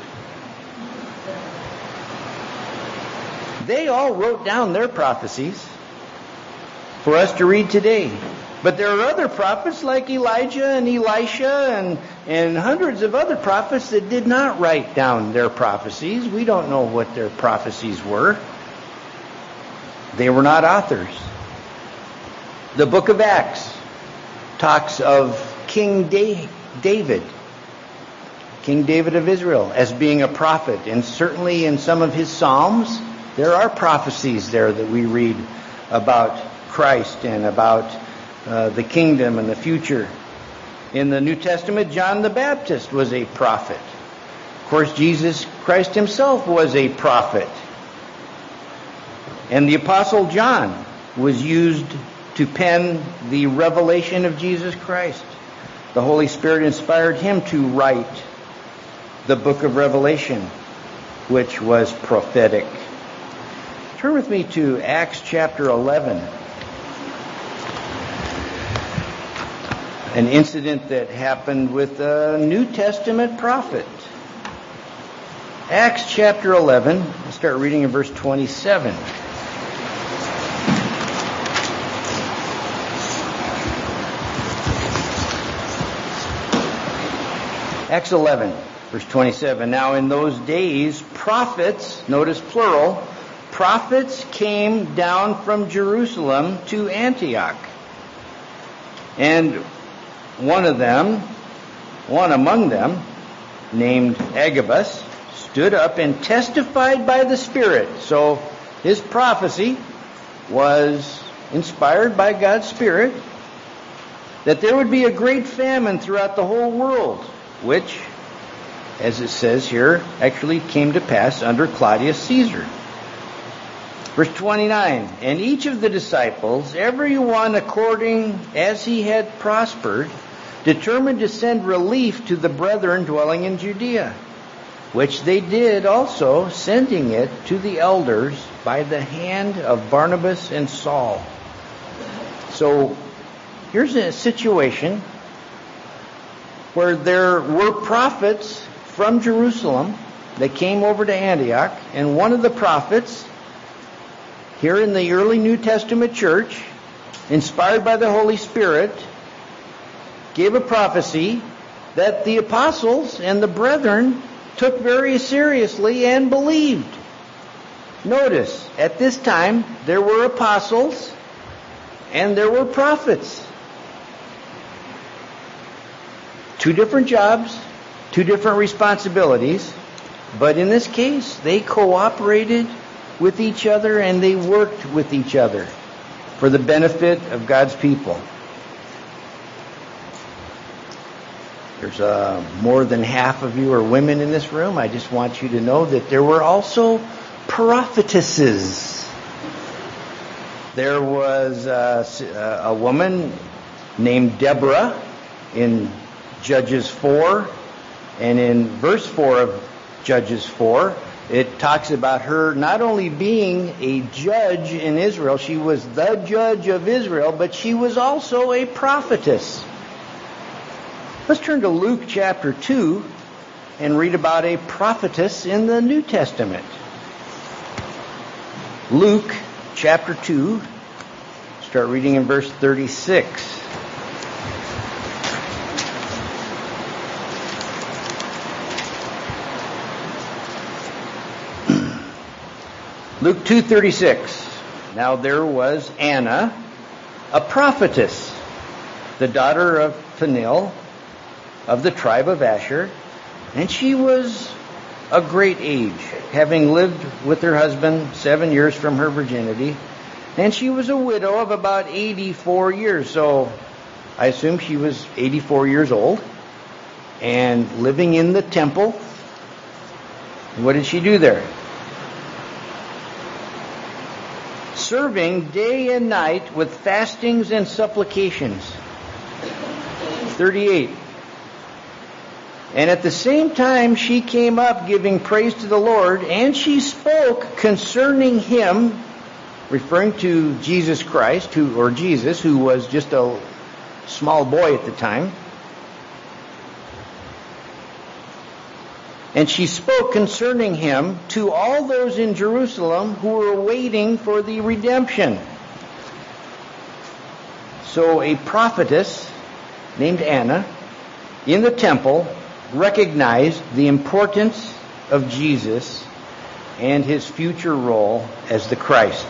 They all wrote down their prophecies for us to read today. But there are other prophets like Elijah and Elisha and hundreds of other prophets that did not write down their prophecies. We don't know what their prophecies were. They were not authors. The book of Acts talks of King David of Israel, as being a prophet. And certainly in some of his Psalms, there are prophecies there that we read about Christ and about the kingdom and the future. In the New Testament, John the Baptist was a prophet. Of course, Jesus Christ himself was a prophet. And the Apostle John was used to pen the revelation of Jesus Christ. The Holy Spirit inspired him to write the book of Revelation, which was prophetic. Turn with me to Acts chapter 11. An incident that happened with a New Testament prophet. Acts chapter 11, I'll start reading in verse 27. Acts 11, verse 27. Now in those days, prophets, notice plural, prophets came down from Jerusalem to Antioch. And one among them, named Agabus, stood up and testified by the Spirit. So his prophecy was inspired by God's Spirit that there would be a great famine throughout the whole world, which, as it says here, actually came to pass under Claudius Caesar. Verse 29, and each of the disciples, every one according as he had prospered, determined to send relief to the brethren dwelling in Judea, which they did also, sending it to the elders by the hand of Barnabas and Saul. So here's a situation where there were prophets from Jerusalem that came over to Antioch, and one of the prophets here in the early New Testament church, inspired by the Holy Spirit, gave a prophecy that the apostles and the brethren took very seriously and believed. Notice, at this time, there were apostles and there were prophets. Two different jobs, two different responsibilities, but in this case, they cooperated with each other and they worked with each other for the benefit of God's people. There's more than half of you are women in this room. I just want you to know that there were also prophetesses. There was a woman named Deborah in Judges 4, and in verse 4 of Judges 4, It talks about her not only being a judge in Israel, she was the judge of Israel, but she was also a prophetess. Let's turn to Luke chapter 2 and read about a prophetess in the New Testament. Luke chapter 2, start reading in verse 36. Luke 2:36. Now there was Anna, a prophetess, the daughter of Phanuel, of the tribe of Asher, and she was a great age, having lived with her husband 7 years from her virginity, and she was a widow of about 84 years. So I assume she was 84 years old and living in the temple. What did she do there? Serving day and night with fastings and supplications. 38. And at the same time she came up giving praise to the Lord, and she spoke concerning him, referring to Jesus Christ, who was just a small boy at the time. And she spoke concerning him to all those in Jerusalem who were waiting for the redemption. So a prophetess named Anna in the temple recognized the importance of Jesus and his future role as the Christ.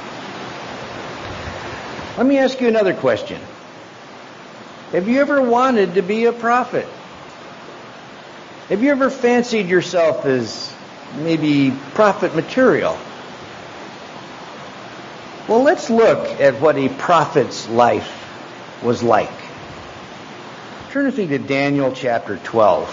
Let me ask you another question. Have you ever wanted to be a prophet? Have you ever fancied yourself as maybe prophet material? Well, let's look at what a prophet's life was like. Turn with me to Daniel chapter 12.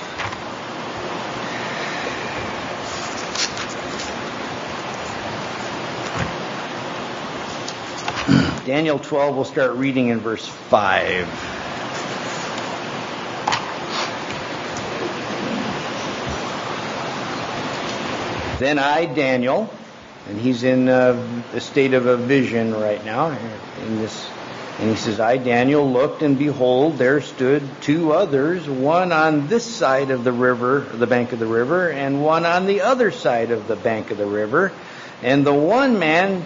Daniel 12, we'll start reading in verse 5. Then I, Daniel, and he's in a state of a vision right now, and he says, I, Daniel, looked, and behold, there stood two others, one on this side of the river, the bank of the river, and one on the other side of the bank of the river. And one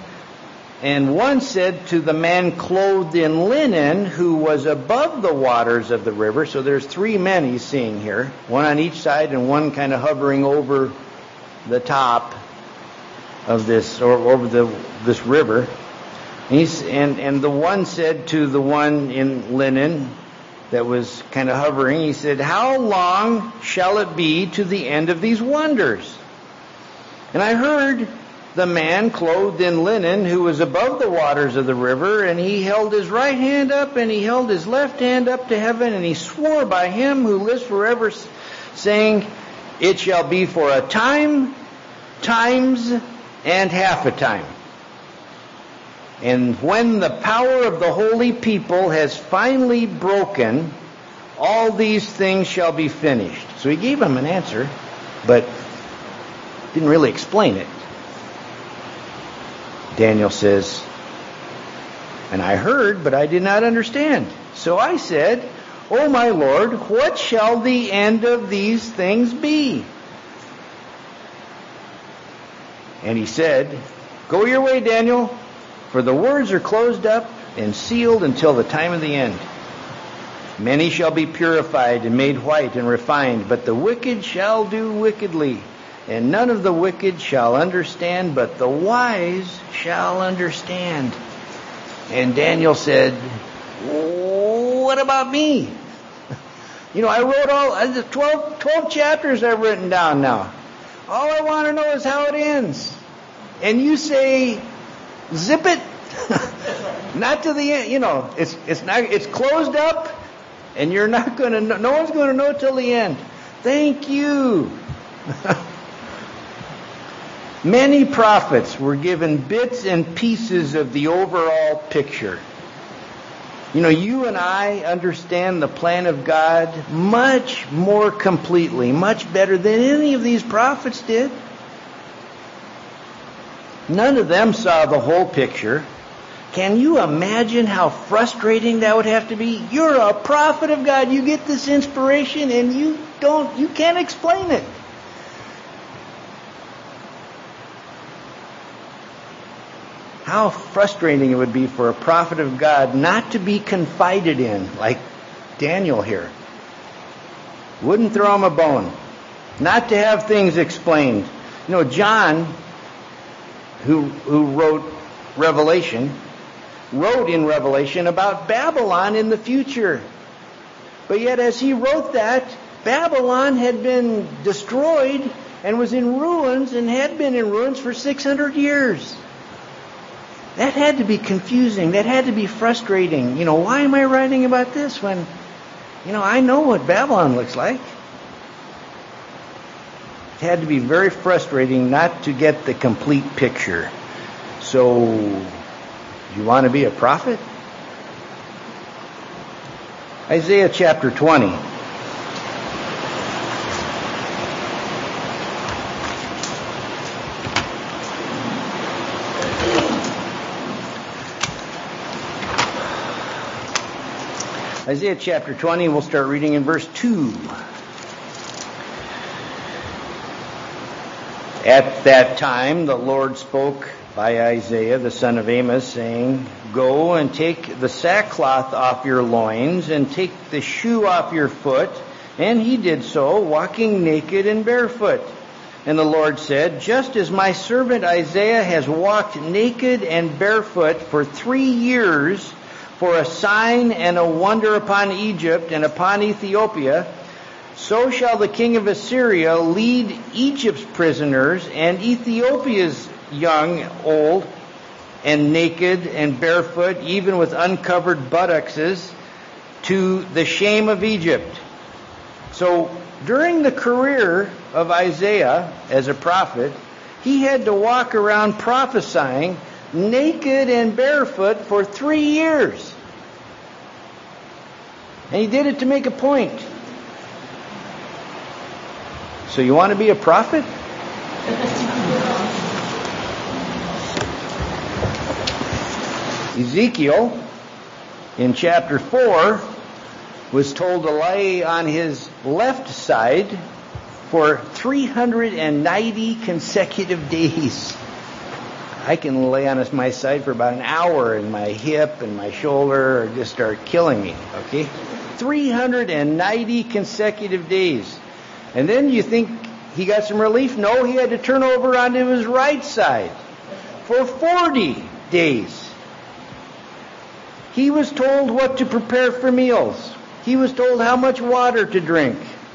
said to the man clothed in linen, who was above the waters of the river. So there's three men he's seeing here, one on each side and one kind of hovering over the top of this, or over this river. And the one said to the one in linen that was kind of hovering, he said, how long shall it be to the end of these wonders? And I heard the man clothed in linen who was above the waters of the river, and he held his right hand up and he held his left hand up to heaven, and he swore by him who lives forever, saying, it shall be for a time, times, and half a time. And when the power of the holy people has finally broken, all these things shall be finished. So he gave him an answer, but didn't really explain it. Daniel says, and I heard, but I did not understand. So I said, O my Lord, what shall the end of these things be? And he said, go your way, Daniel, for the words are closed up and sealed until the time of the end. Many shall be purified and made white and refined, but the wicked shall do wickedly, and none of the wicked shall understand, but the wise shall understand. And Daniel said, what about me? I wrote all the 12 chapters I've written down now. All I want to know is how it ends. And you say, zip it, not to the end. It's closed up, and you're not going to know. No one's going to know till the end. Thank you. Many prophets were given bits and pieces of the overall picture. You and I understand the plan of God much more completely, much better than any of these prophets did. None of them saw the whole picture. Can you imagine how frustrating that would have to be? You're a prophet of God. You get this inspiration and you can't explain it. How frustrating it would be for a prophet of God not to be confided in, like Daniel here. Wouldn't throw him a bone. Not to have things explained. You know, John, who wrote Revelation, wrote in Revelation about Babylon in the future. But yet as he wrote that, Babylon had been destroyed and was in ruins and had been in ruins for 600 years. That had to be confusing. That had to be frustrating. You know, why am I writing about this when, I know what Babylon looks like? It had to be very frustrating not to get the complete picture. So, you want to be a prophet? Isaiah chapter 20. Isaiah chapter 20, we'll start reading in verse 2. At that time, the Lord spoke by Isaiah, the son of Amos, saying, Go and take the sackcloth off your loins, and take the shoe off your foot. And he did so, walking naked and barefoot. And the Lord said, Just as my servant Isaiah has walked naked and barefoot for 3 years, for a sign and a wonder upon Egypt and upon Ethiopia, so shall the king of Assyria lead Egypt's prisoners and Ethiopia's young, old, and naked and barefoot, even with uncovered buttocks, to the shame of Egypt. So during the career of Isaiah as a prophet, he had to walk around prophesying naked and barefoot for 3 years. And he did it to make a point. So you want to be a prophet? Ezekiel, in chapter 4, was told to lie on his left side for 390 consecutive days. I can lay on my side for about an hour, and my hip and my shoulder just start killing me, okay? 390 consecutive days. And then you think he got some relief? No, he had to turn over onto his right side for 40 days. He was told what to prepare for meals. He was told how much water to drink.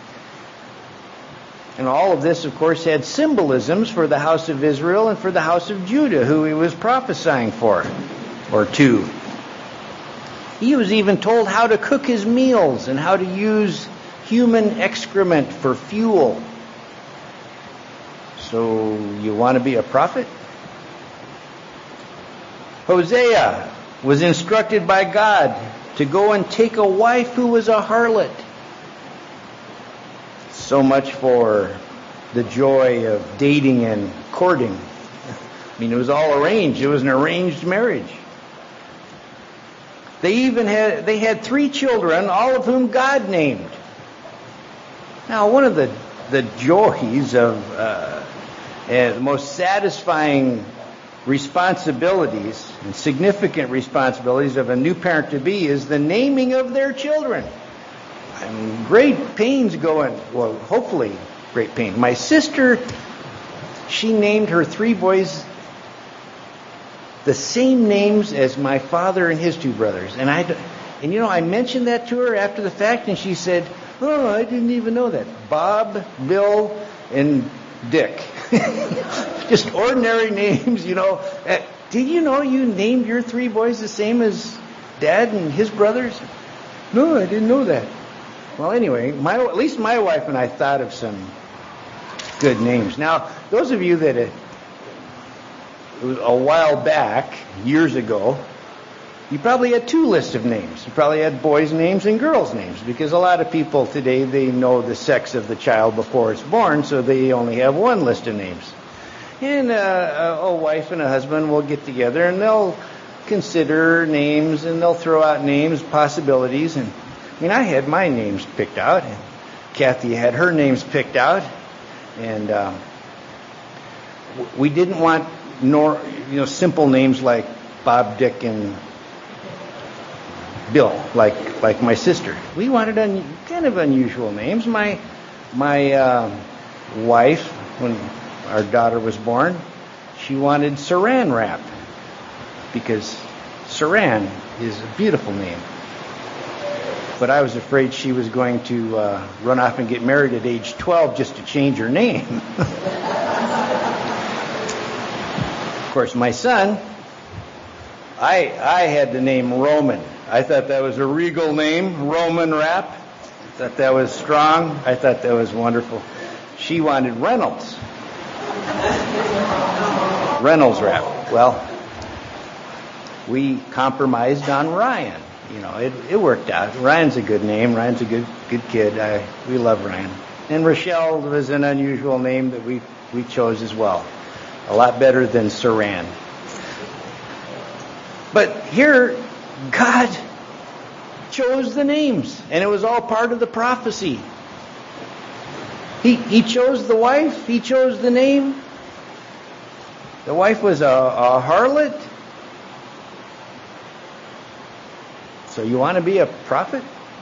And all of this, of course, had symbolisms for the house of Israel and for the house of Judah, who he was prophesying for, or to. He was even told how to cook his meals and how to use human excrement for fuel. So, you want to be a prophet? Hosea was instructed by God to go and take a wife who was a harlot. So much for the joy of dating and courting. I mean, it was all arranged. It was an arranged marriage. They had 3 children, all of whom God named. Now, one of the joys of the most satisfying responsibilities and significant responsibilities of a new parent to be is the naming of their children. Great pains going, well, hopefully great pain. My sister, she named her 3 boys the same names as my father and his 2 brothers. And I mentioned that to her after the fact, and she said, "Oh, I didn't even know that. Bob, Bill, and Dick." Just ordinary names, Did you know you named your 3 boys the same as Dad and his brothers? No, I didn't know that. Well, anyway, at least my wife and I thought of some good names. Now, those of you that a while back, years ago, you probably had 2 lists of names. You probably had boys' names and girls' names, because a lot of people today, they know the sex of the child before it's born, so they only have 1 list of names. And a wife and a husband will get together and they'll consider names and they'll throw out names, possibilities. And I mean, I had my names picked out, and Kathy had her names picked out, and we didn't want simple names like Bob, Dick, and Bill, like my sister. We wanted kind of unusual names. My wife, when our daughter was born, she wanted Saran Wrap because Saran is a beautiful name. But I was afraid she was going to run off and get married at age 12 just to change her name. Of course, my son, I had the name Roman. I thought that was a regal name, Roman Wrap. I thought that was strong. I thought that was wonderful. She wanted Reynolds. Reynolds Wrap. Well, we compromised on Ryan. It worked out. Ryan's a good name. Ryan's a good kid. We love Ryan. And Rochelle was an unusual name that we chose as well. A lot better than Saran. But here, God chose the names, and it was all part of the prophecy. He chose the wife. He chose the name. The wife was a harlot. So you want to be a prophet?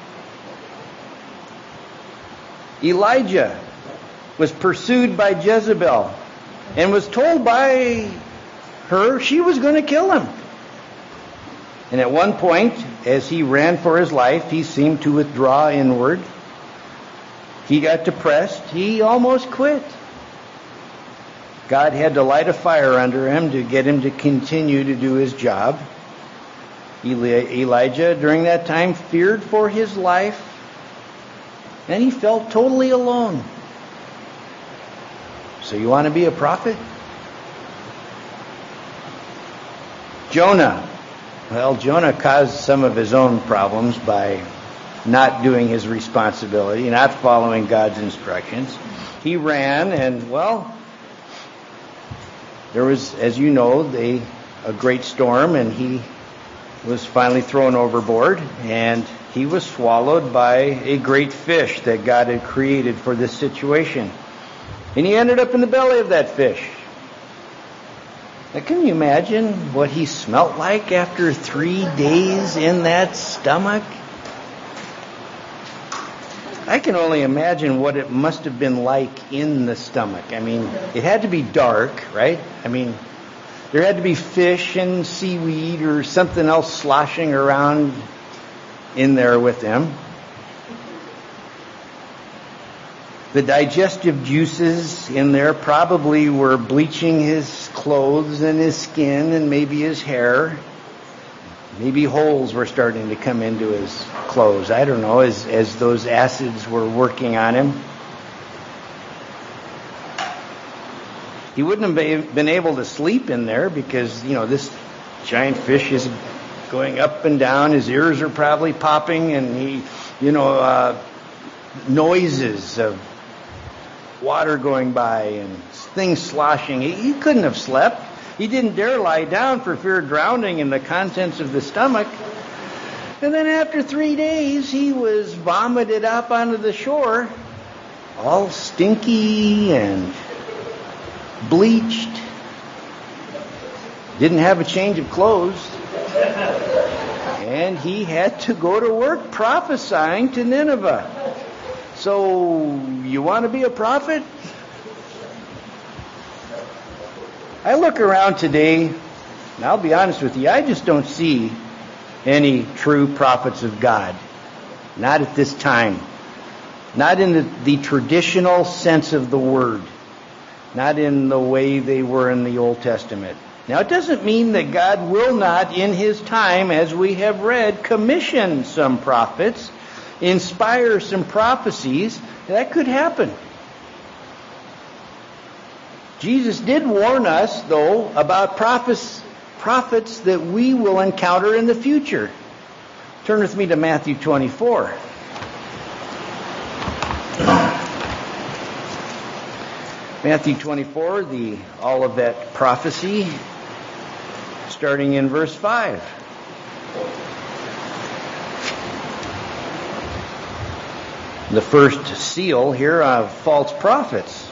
Elijah was pursued by Jezebel and was told by her she was going to kill him. And at one point, as he ran for his life, he seemed to withdraw inward. He got depressed. He almost quit. God had to light a fire under him to get him to continue to do his job. Elijah, during that time, feared for his life, and he felt totally alone. So you want to be a prophet? Jonah. Well, Jonah caused some of his own problems by not doing his responsibility, not following God's instructions. He ran, and, well, there was, as you know, a great storm, and he was finally thrown overboard, and he was swallowed by a great fish that God had created for this situation. And he ended up in the belly of that fish. Now, can you imagine what he smelt like after 3 days in that stomach? I can only imagine what it must have been like in the stomach. I mean, it had to be dark, right? I mean, there had to be fish and seaweed or something else sloshing around in there with him. The digestive juices in there probably were bleaching his clothes and his skin and maybe his hair. Maybe holes were starting to come into his clothes. I don't know, as those acids were working on him. He wouldn't have been able to sleep in there because, this giant fish is going up and down. His ears are probably popping, and noises of water going by and things sloshing. He couldn't have slept. He didn't dare lie down for fear of drowning in the contents of the stomach. And then after 3 days, he was vomited up onto the shore, all stinky and bleached. Didn't have a change of clothes. And he had to go to work prophesying to Nineveh. So, you want to be a prophet? I look around today, and I'll be honest with you, I just don't see any true prophets of God. Not at this time. Not in the traditional sense of the word. Not in the way they were in the Old Testament. Now, it doesn't mean that God will not, in His time, as we have read, commission some prophets, inspire some prophecies. That could happen. Jesus did warn us, though, about prophets that we will encounter in the future. Turn with me to Matthew 24. Matthew 24, the Olivet prophecy, starting in verse 5. The first seal here of false prophets.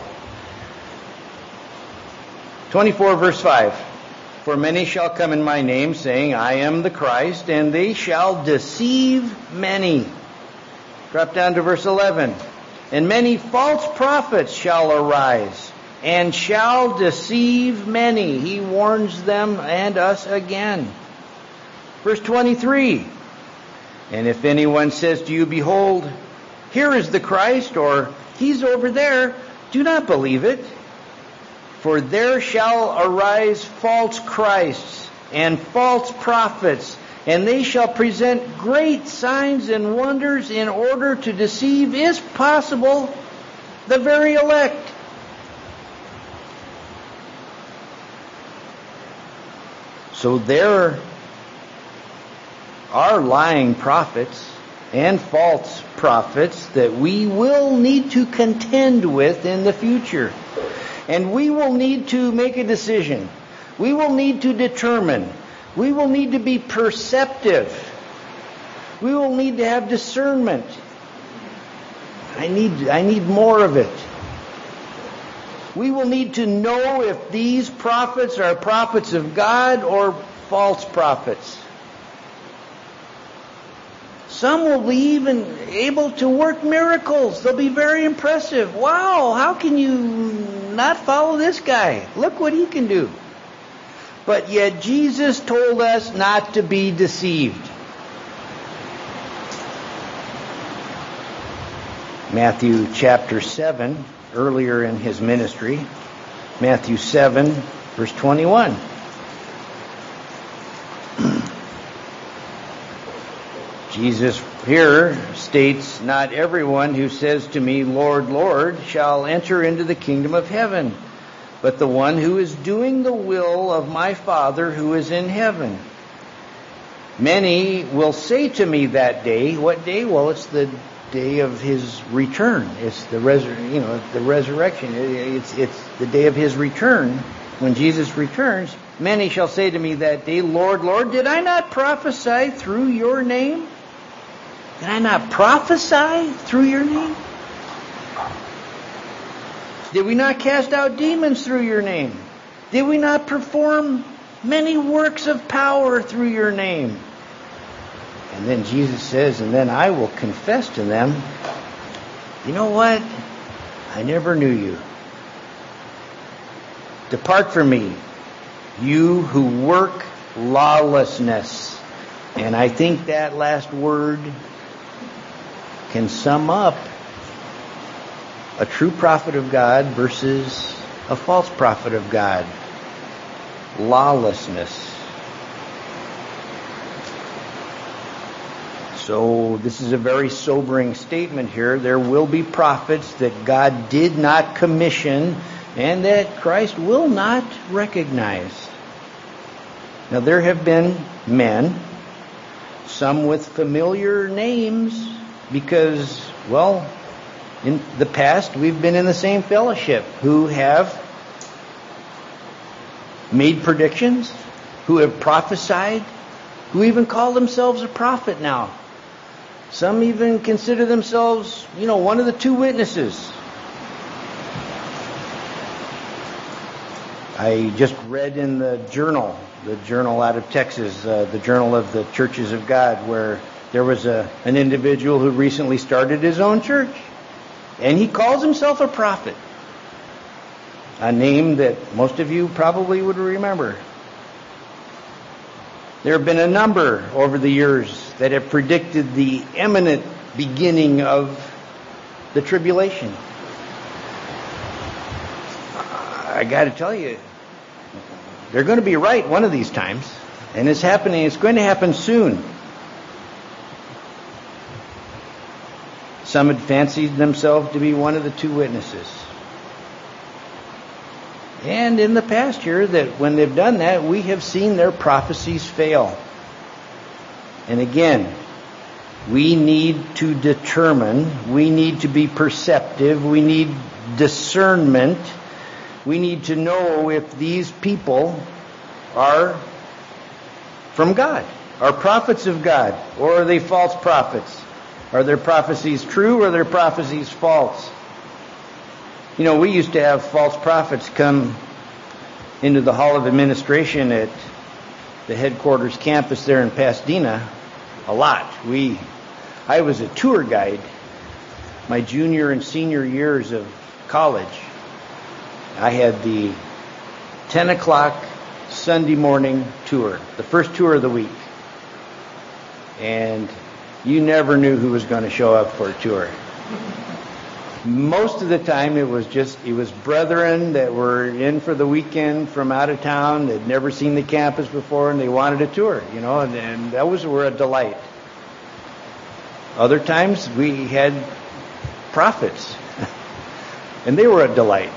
24 verse 5. For many shall come in my name, saying, I am the Christ, and they shall deceive many. Drop down to verse 11. And many false prophets shall arise, and shall deceive many. He warns them and us again. Verse 23. And if anyone says to you, behold, here is the Christ, or he's over there, do not believe it. For there shall arise false Christs and false prophets, and they shall present great signs and wonders in order to deceive, if possible, the very elect. So there are lying prophets and false prophets that we will need to contend with in the future. And we will need to make a decision. We will need to determine. We will need to be perceptive. We will need to have discernment. I need more of it. We will need to know if these prophets are prophets of God or false prophets. Some will be even able to work miracles. They'll be very impressive. Wow, how can you not follow this guy? Look what he can do. But yet Jesus told us not to be deceived. Matthew chapter 7, earlier in his ministry, Matthew 7, verse 21. Jesus here states, not everyone who says to me, Lord, Lord, shall enter into the kingdom of heaven, but the one who is doing the will of my Father who is in heaven. Many will say to me that day, what day? Well, it's the day of his return. It's the resurrection. It's the day of his return. When Jesus returns, many shall say to me that day, Lord, Lord, did I not prophesy through your name? Did I not prophesy through your name? Did we not cast out demons through your name? Did we not perform many works of power through your name? And then Jesus says, and then I will confess to them, you know what? I never knew you. Depart from me, you who work lawlessness. And I think that last word can sum up a true prophet of God versus a false prophet of God. Lawlessness. So this is a very sobering statement here. There will be prophets that God did not commission and that Christ will not recognize. Now there have been men, some with familiar names, because, well, in the past we've been in the same fellowship, who have made predictions, who have prophesied, who even call themselves a prophet now. Some even consider themselves, one of the two witnesses. I just read in the journal out of Texas, the Journal of the Churches of God, where there was an individual who recently started his own church. And he calls himself a prophet. A name that most of you probably would remember. There have been a number over the years that have predicted the imminent beginning of the tribulation. I got to tell you, they're going to be right one of these times. And it's happening. It's going to happen soon. Some had fancied themselves to be one of the two witnesses. And in the past year, that when they've done that, we have seen their prophecies fail. And again, we need to determine, we need to be perceptive, we need discernment, We need to know if these people are from God, are prophets of God, or are they false prophets? Are their prophecies true or are their prophecies false? You know, we used to have false prophets come into the Hall of Administration at the headquarters campus there in Pasadena a lot. I was a tour guide my junior and senior years of college. I had the 10 o'clock Sunday morning tour, the first tour of the week. And you never knew who was going to show up for a tour. Most of the time it was brethren that were in for the weekend from out of town. They'd never seen the campus before and they wanted a tour, you know, and those were a delight. Other times we had prophets and they were a delight.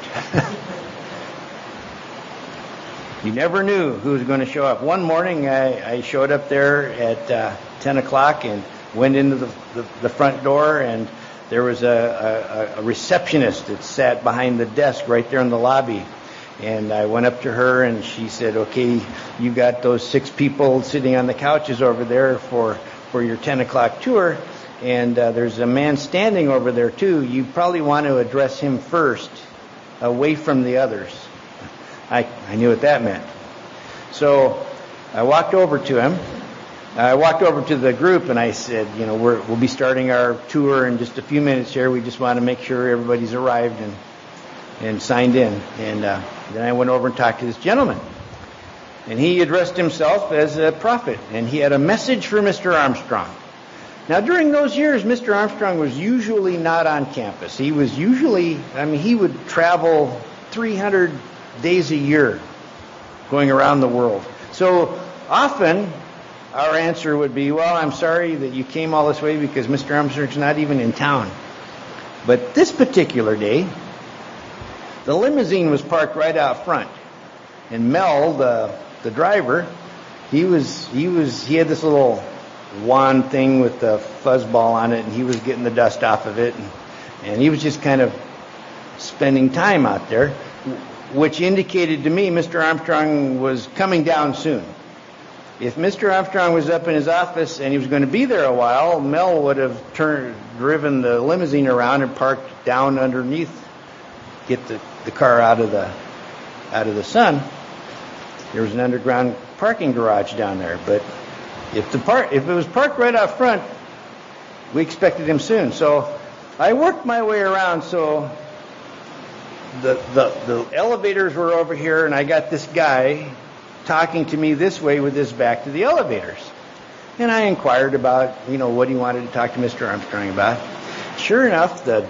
You never knew who was going to show up. One morning I showed up there at 10 o'clock and went into the front door, and there was a receptionist that sat behind the desk right there in the lobby. And I went up to her and she said, okay, you got those 6 people sitting on the couches over there for your 10 o'clock tour. And there's a man standing over there too. You probably want to address him first, away from the others. I knew what that meant. So I walked over to him. I walked over to the group and I said, you know, we'll be starting our tour in just a few minutes here. We just want to make sure everybody's arrived and signed in. And then I went over and talked to this gentleman. And he addressed himself as a prophet. And he had a message for Mr. Armstrong. Now, during those years, Mr. Armstrong was usually not on campus. He was usually, he would travel 300 days a year going around the world. So often our answer would be, well, I'm sorry that you came all this way because Mr. Armstrong's not even in town. But this particular day, the limousine was parked right out front. And Mel, the driver, he had this little wand thing with the fuzzball on it, and he was getting the dust off of it. And he was just kind of spending time out there, which indicated to me Mr. Armstrong was coming down soon. If Mr. Armstrong was up in his office and he was going to be there a while, Mel would have driven the limousine around and parked down underneath, get the car out of the sun. There was an underground parking garage down there, but if it was parked right out front, we expected him soon. So I worked my way around. So the elevators were over here, and I got this guy talking to me this way with his back to the elevators. And I inquired about, what he wanted to talk to Mr. Armstrong about. Sure enough, the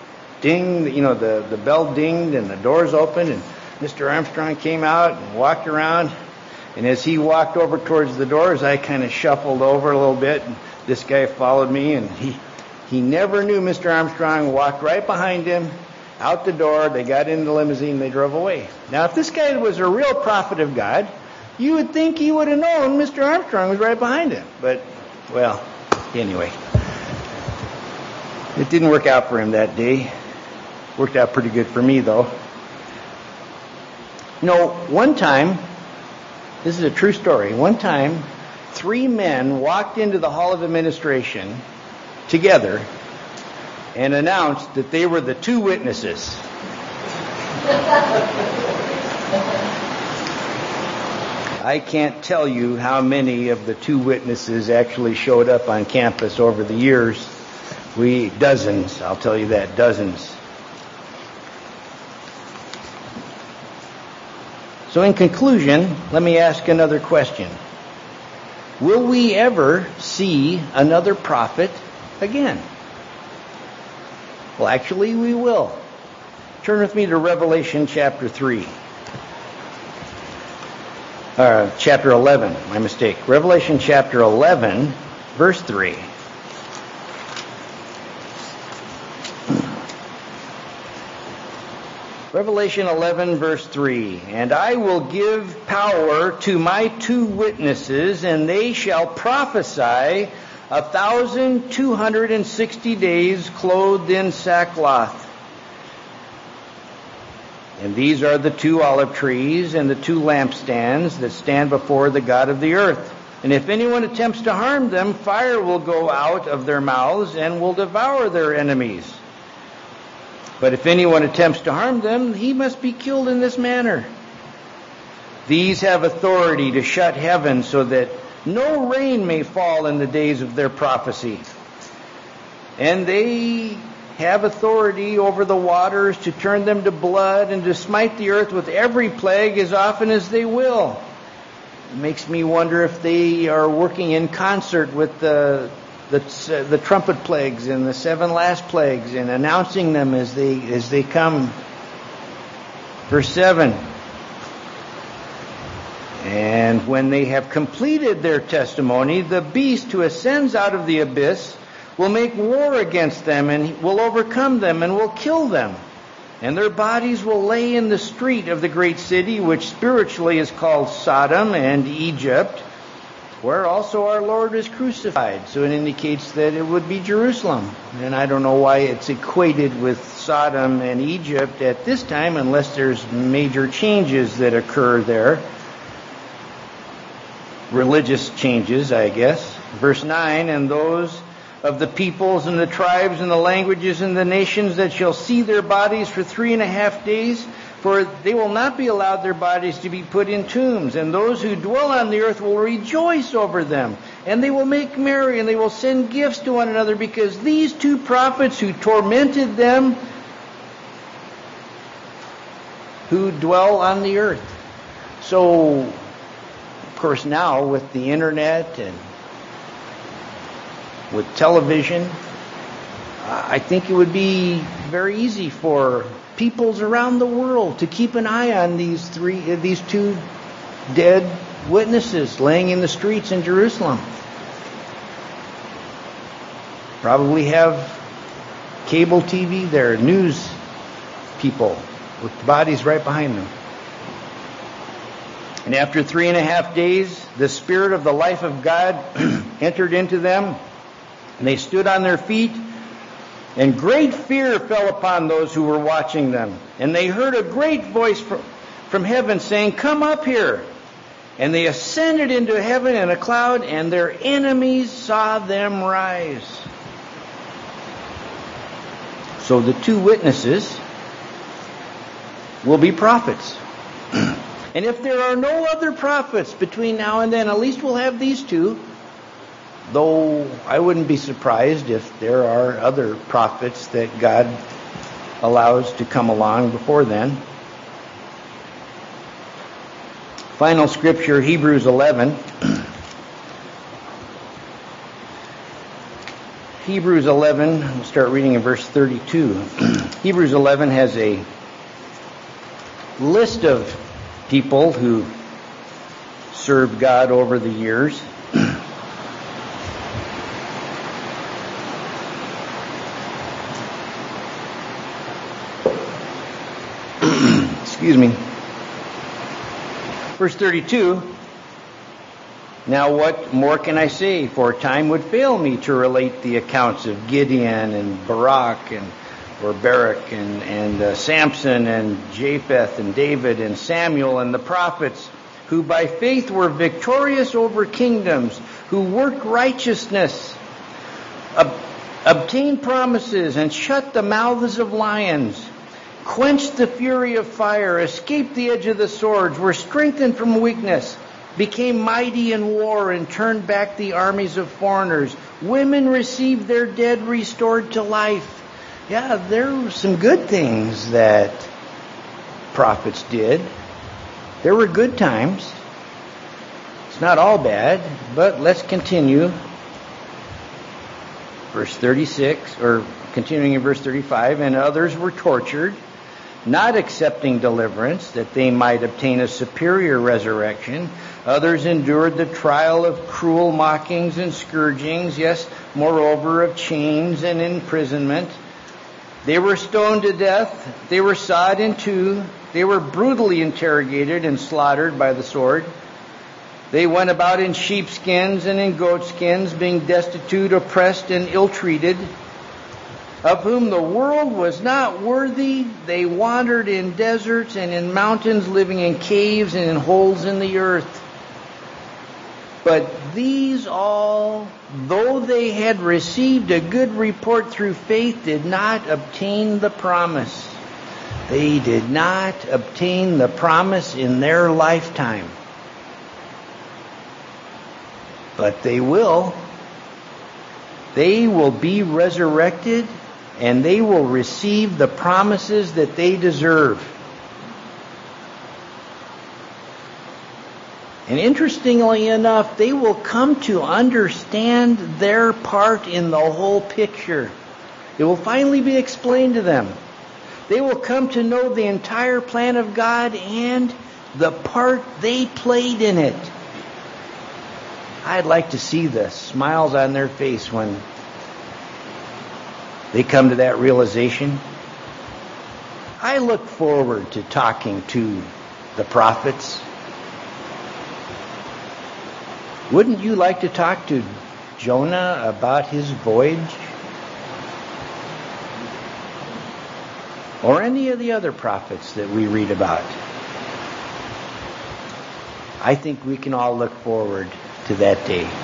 bell dinged and the doors opened, and Mr. Armstrong came out and walked around. And as he walked over towards the doors, I kind of shuffled over a little bit, and this guy followed me, and he never knew Mr. Armstrong, walked right behind him, out the door. They got in the limousine, they drove away. Now, if this guy was a real prophet of God, you would think he would have known Mr. Armstrong was right behind him. But, well, anyway, it didn't work out for him that day. Worked out pretty good for me, though. One time, this is a true story. One time, 3 men walked into the Hall of Administration together and announced that they were the 2 witnesses. I can't tell you how many of the 2 witnesses actually showed up on campus over the years. Dozens, I'll tell you that, dozens. So in conclusion, let me ask another question. Will we ever see another prophet again? Well, actually, we will. Turn with me to Revelation chapter 3. Chapter 11, my mistake. Revelation chapter 11, verse 3. Revelation 11, verse 3. And I will give power to my 2 witnesses, and they shall prophesy 1,260 days clothed in sackcloth. And these are the 2 olive trees and the 2 lampstands that stand before the God of the earth. And if anyone attempts to harm them, fire will go out of their mouths and will devour their enemies. But if anyone attempts to harm them, he must be killed in this manner. These have authority to shut heaven so that no rain may fall in the days of their prophecy. And they have authority over the waters to turn them to blood and to smite the earth with every plague as often as they will. It makes me wonder if they are working in concert with the trumpet plagues and the 7 last plagues and announcing them as they come. Verse 7. And when they have completed their testimony, the beast who ascends out of the abyss will make war against them and will overcome them and will kill them. And their bodies will lay in the street of the great city, which spiritually is called Sodom and Egypt, where also our Lord is crucified. So it indicates that it would be Jerusalem. And I don't know why it's equated with Sodom and Egypt at this time, unless there's major changes that occur there. Religious changes, I guess. Verse 9, and those of the peoples and the tribes and the languages and the nations that shall see their bodies for 3.5 days, for they will not be allowed their bodies to be put in tombs. And those who dwell on the earth will rejoice over them, and they will make merry, and they will send gifts to one another, because these 2 prophets who tormented them who dwell on the earth. So, of course, now with the internet and with television, I think it would be very easy for peoples around the world to keep an eye on these 2 dead witnesses laying in the streets in Jerusalem. Probably have cable TV there, news people with bodies right behind them. And after 3.5 days, the Spirit of the life of God entered into them, and they stood on their feet, and great fear fell upon those who were watching them. And they heard a great voice from heaven saying, "Come up here." And they ascended into heaven in a cloud, and their enemies saw them rise. So the 2 witnesses will be prophets. And if there are no other prophets between now and then, at least we'll have these 2. Though I wouldn't be surprised if there are other prophets that God allows to come along before then. Final scripture, Hebrews 11. Hebrews 11, we'll start reading in verse 32. Hebrews 11 has a list of people who served God over the years. Excuse me. Verse 32, now what more can I say? For time would fail me to relate the accounts of Gideon and Barak and Samson and Japheth and David and Samuel and the prophets, who by faith were victorious over kingdoms, who worked righteousness, obtained promises, and shut the mouths of lions, quenched the fury of fire, escaped the edge of the swords, were strengthened from weakness, became mighty in war, and turned back the armies of foreigners. Women received their dead restored to life. Yeah, there were some good things that prophets did. There were good times. It's not all bad, but let's continue. Verse 36, or continuing in verse 35, and others were tortured, not accepting deliverance, that they might obtain a superior resurrection. Others endured the trial of cruel mockings and scourgings, yes, moreover of chains and imprisonment. They were stoned to death. They were sawed in two. They were brutally interrogated and slaughtered by the sword. They went about in sheepskins and in goatskins, being destitute, oppressed, and ill-treated. of whom the world was not worthy. They wandered in deserts and in mountains, living in caves and in holes in the earth. But these all, though they had received a good report through faith, did not obtain the promise. They did not obtain the promise in their lifetime. But they will. They will be resurrected, and they will receive the promises that they deserve. And interestingly enough, they will come to understand their part in the whole picture. It will finally be explained to them. They will come to know the entire plan of God and the part they played in it. I'd like to see the smiles on their face when they come to that realization. I look forward to talking to the prophets. Wouldn't you like to talk to Jonah about his voyage? Or any of the other prophets that we read about? I think we can all look forward to that day.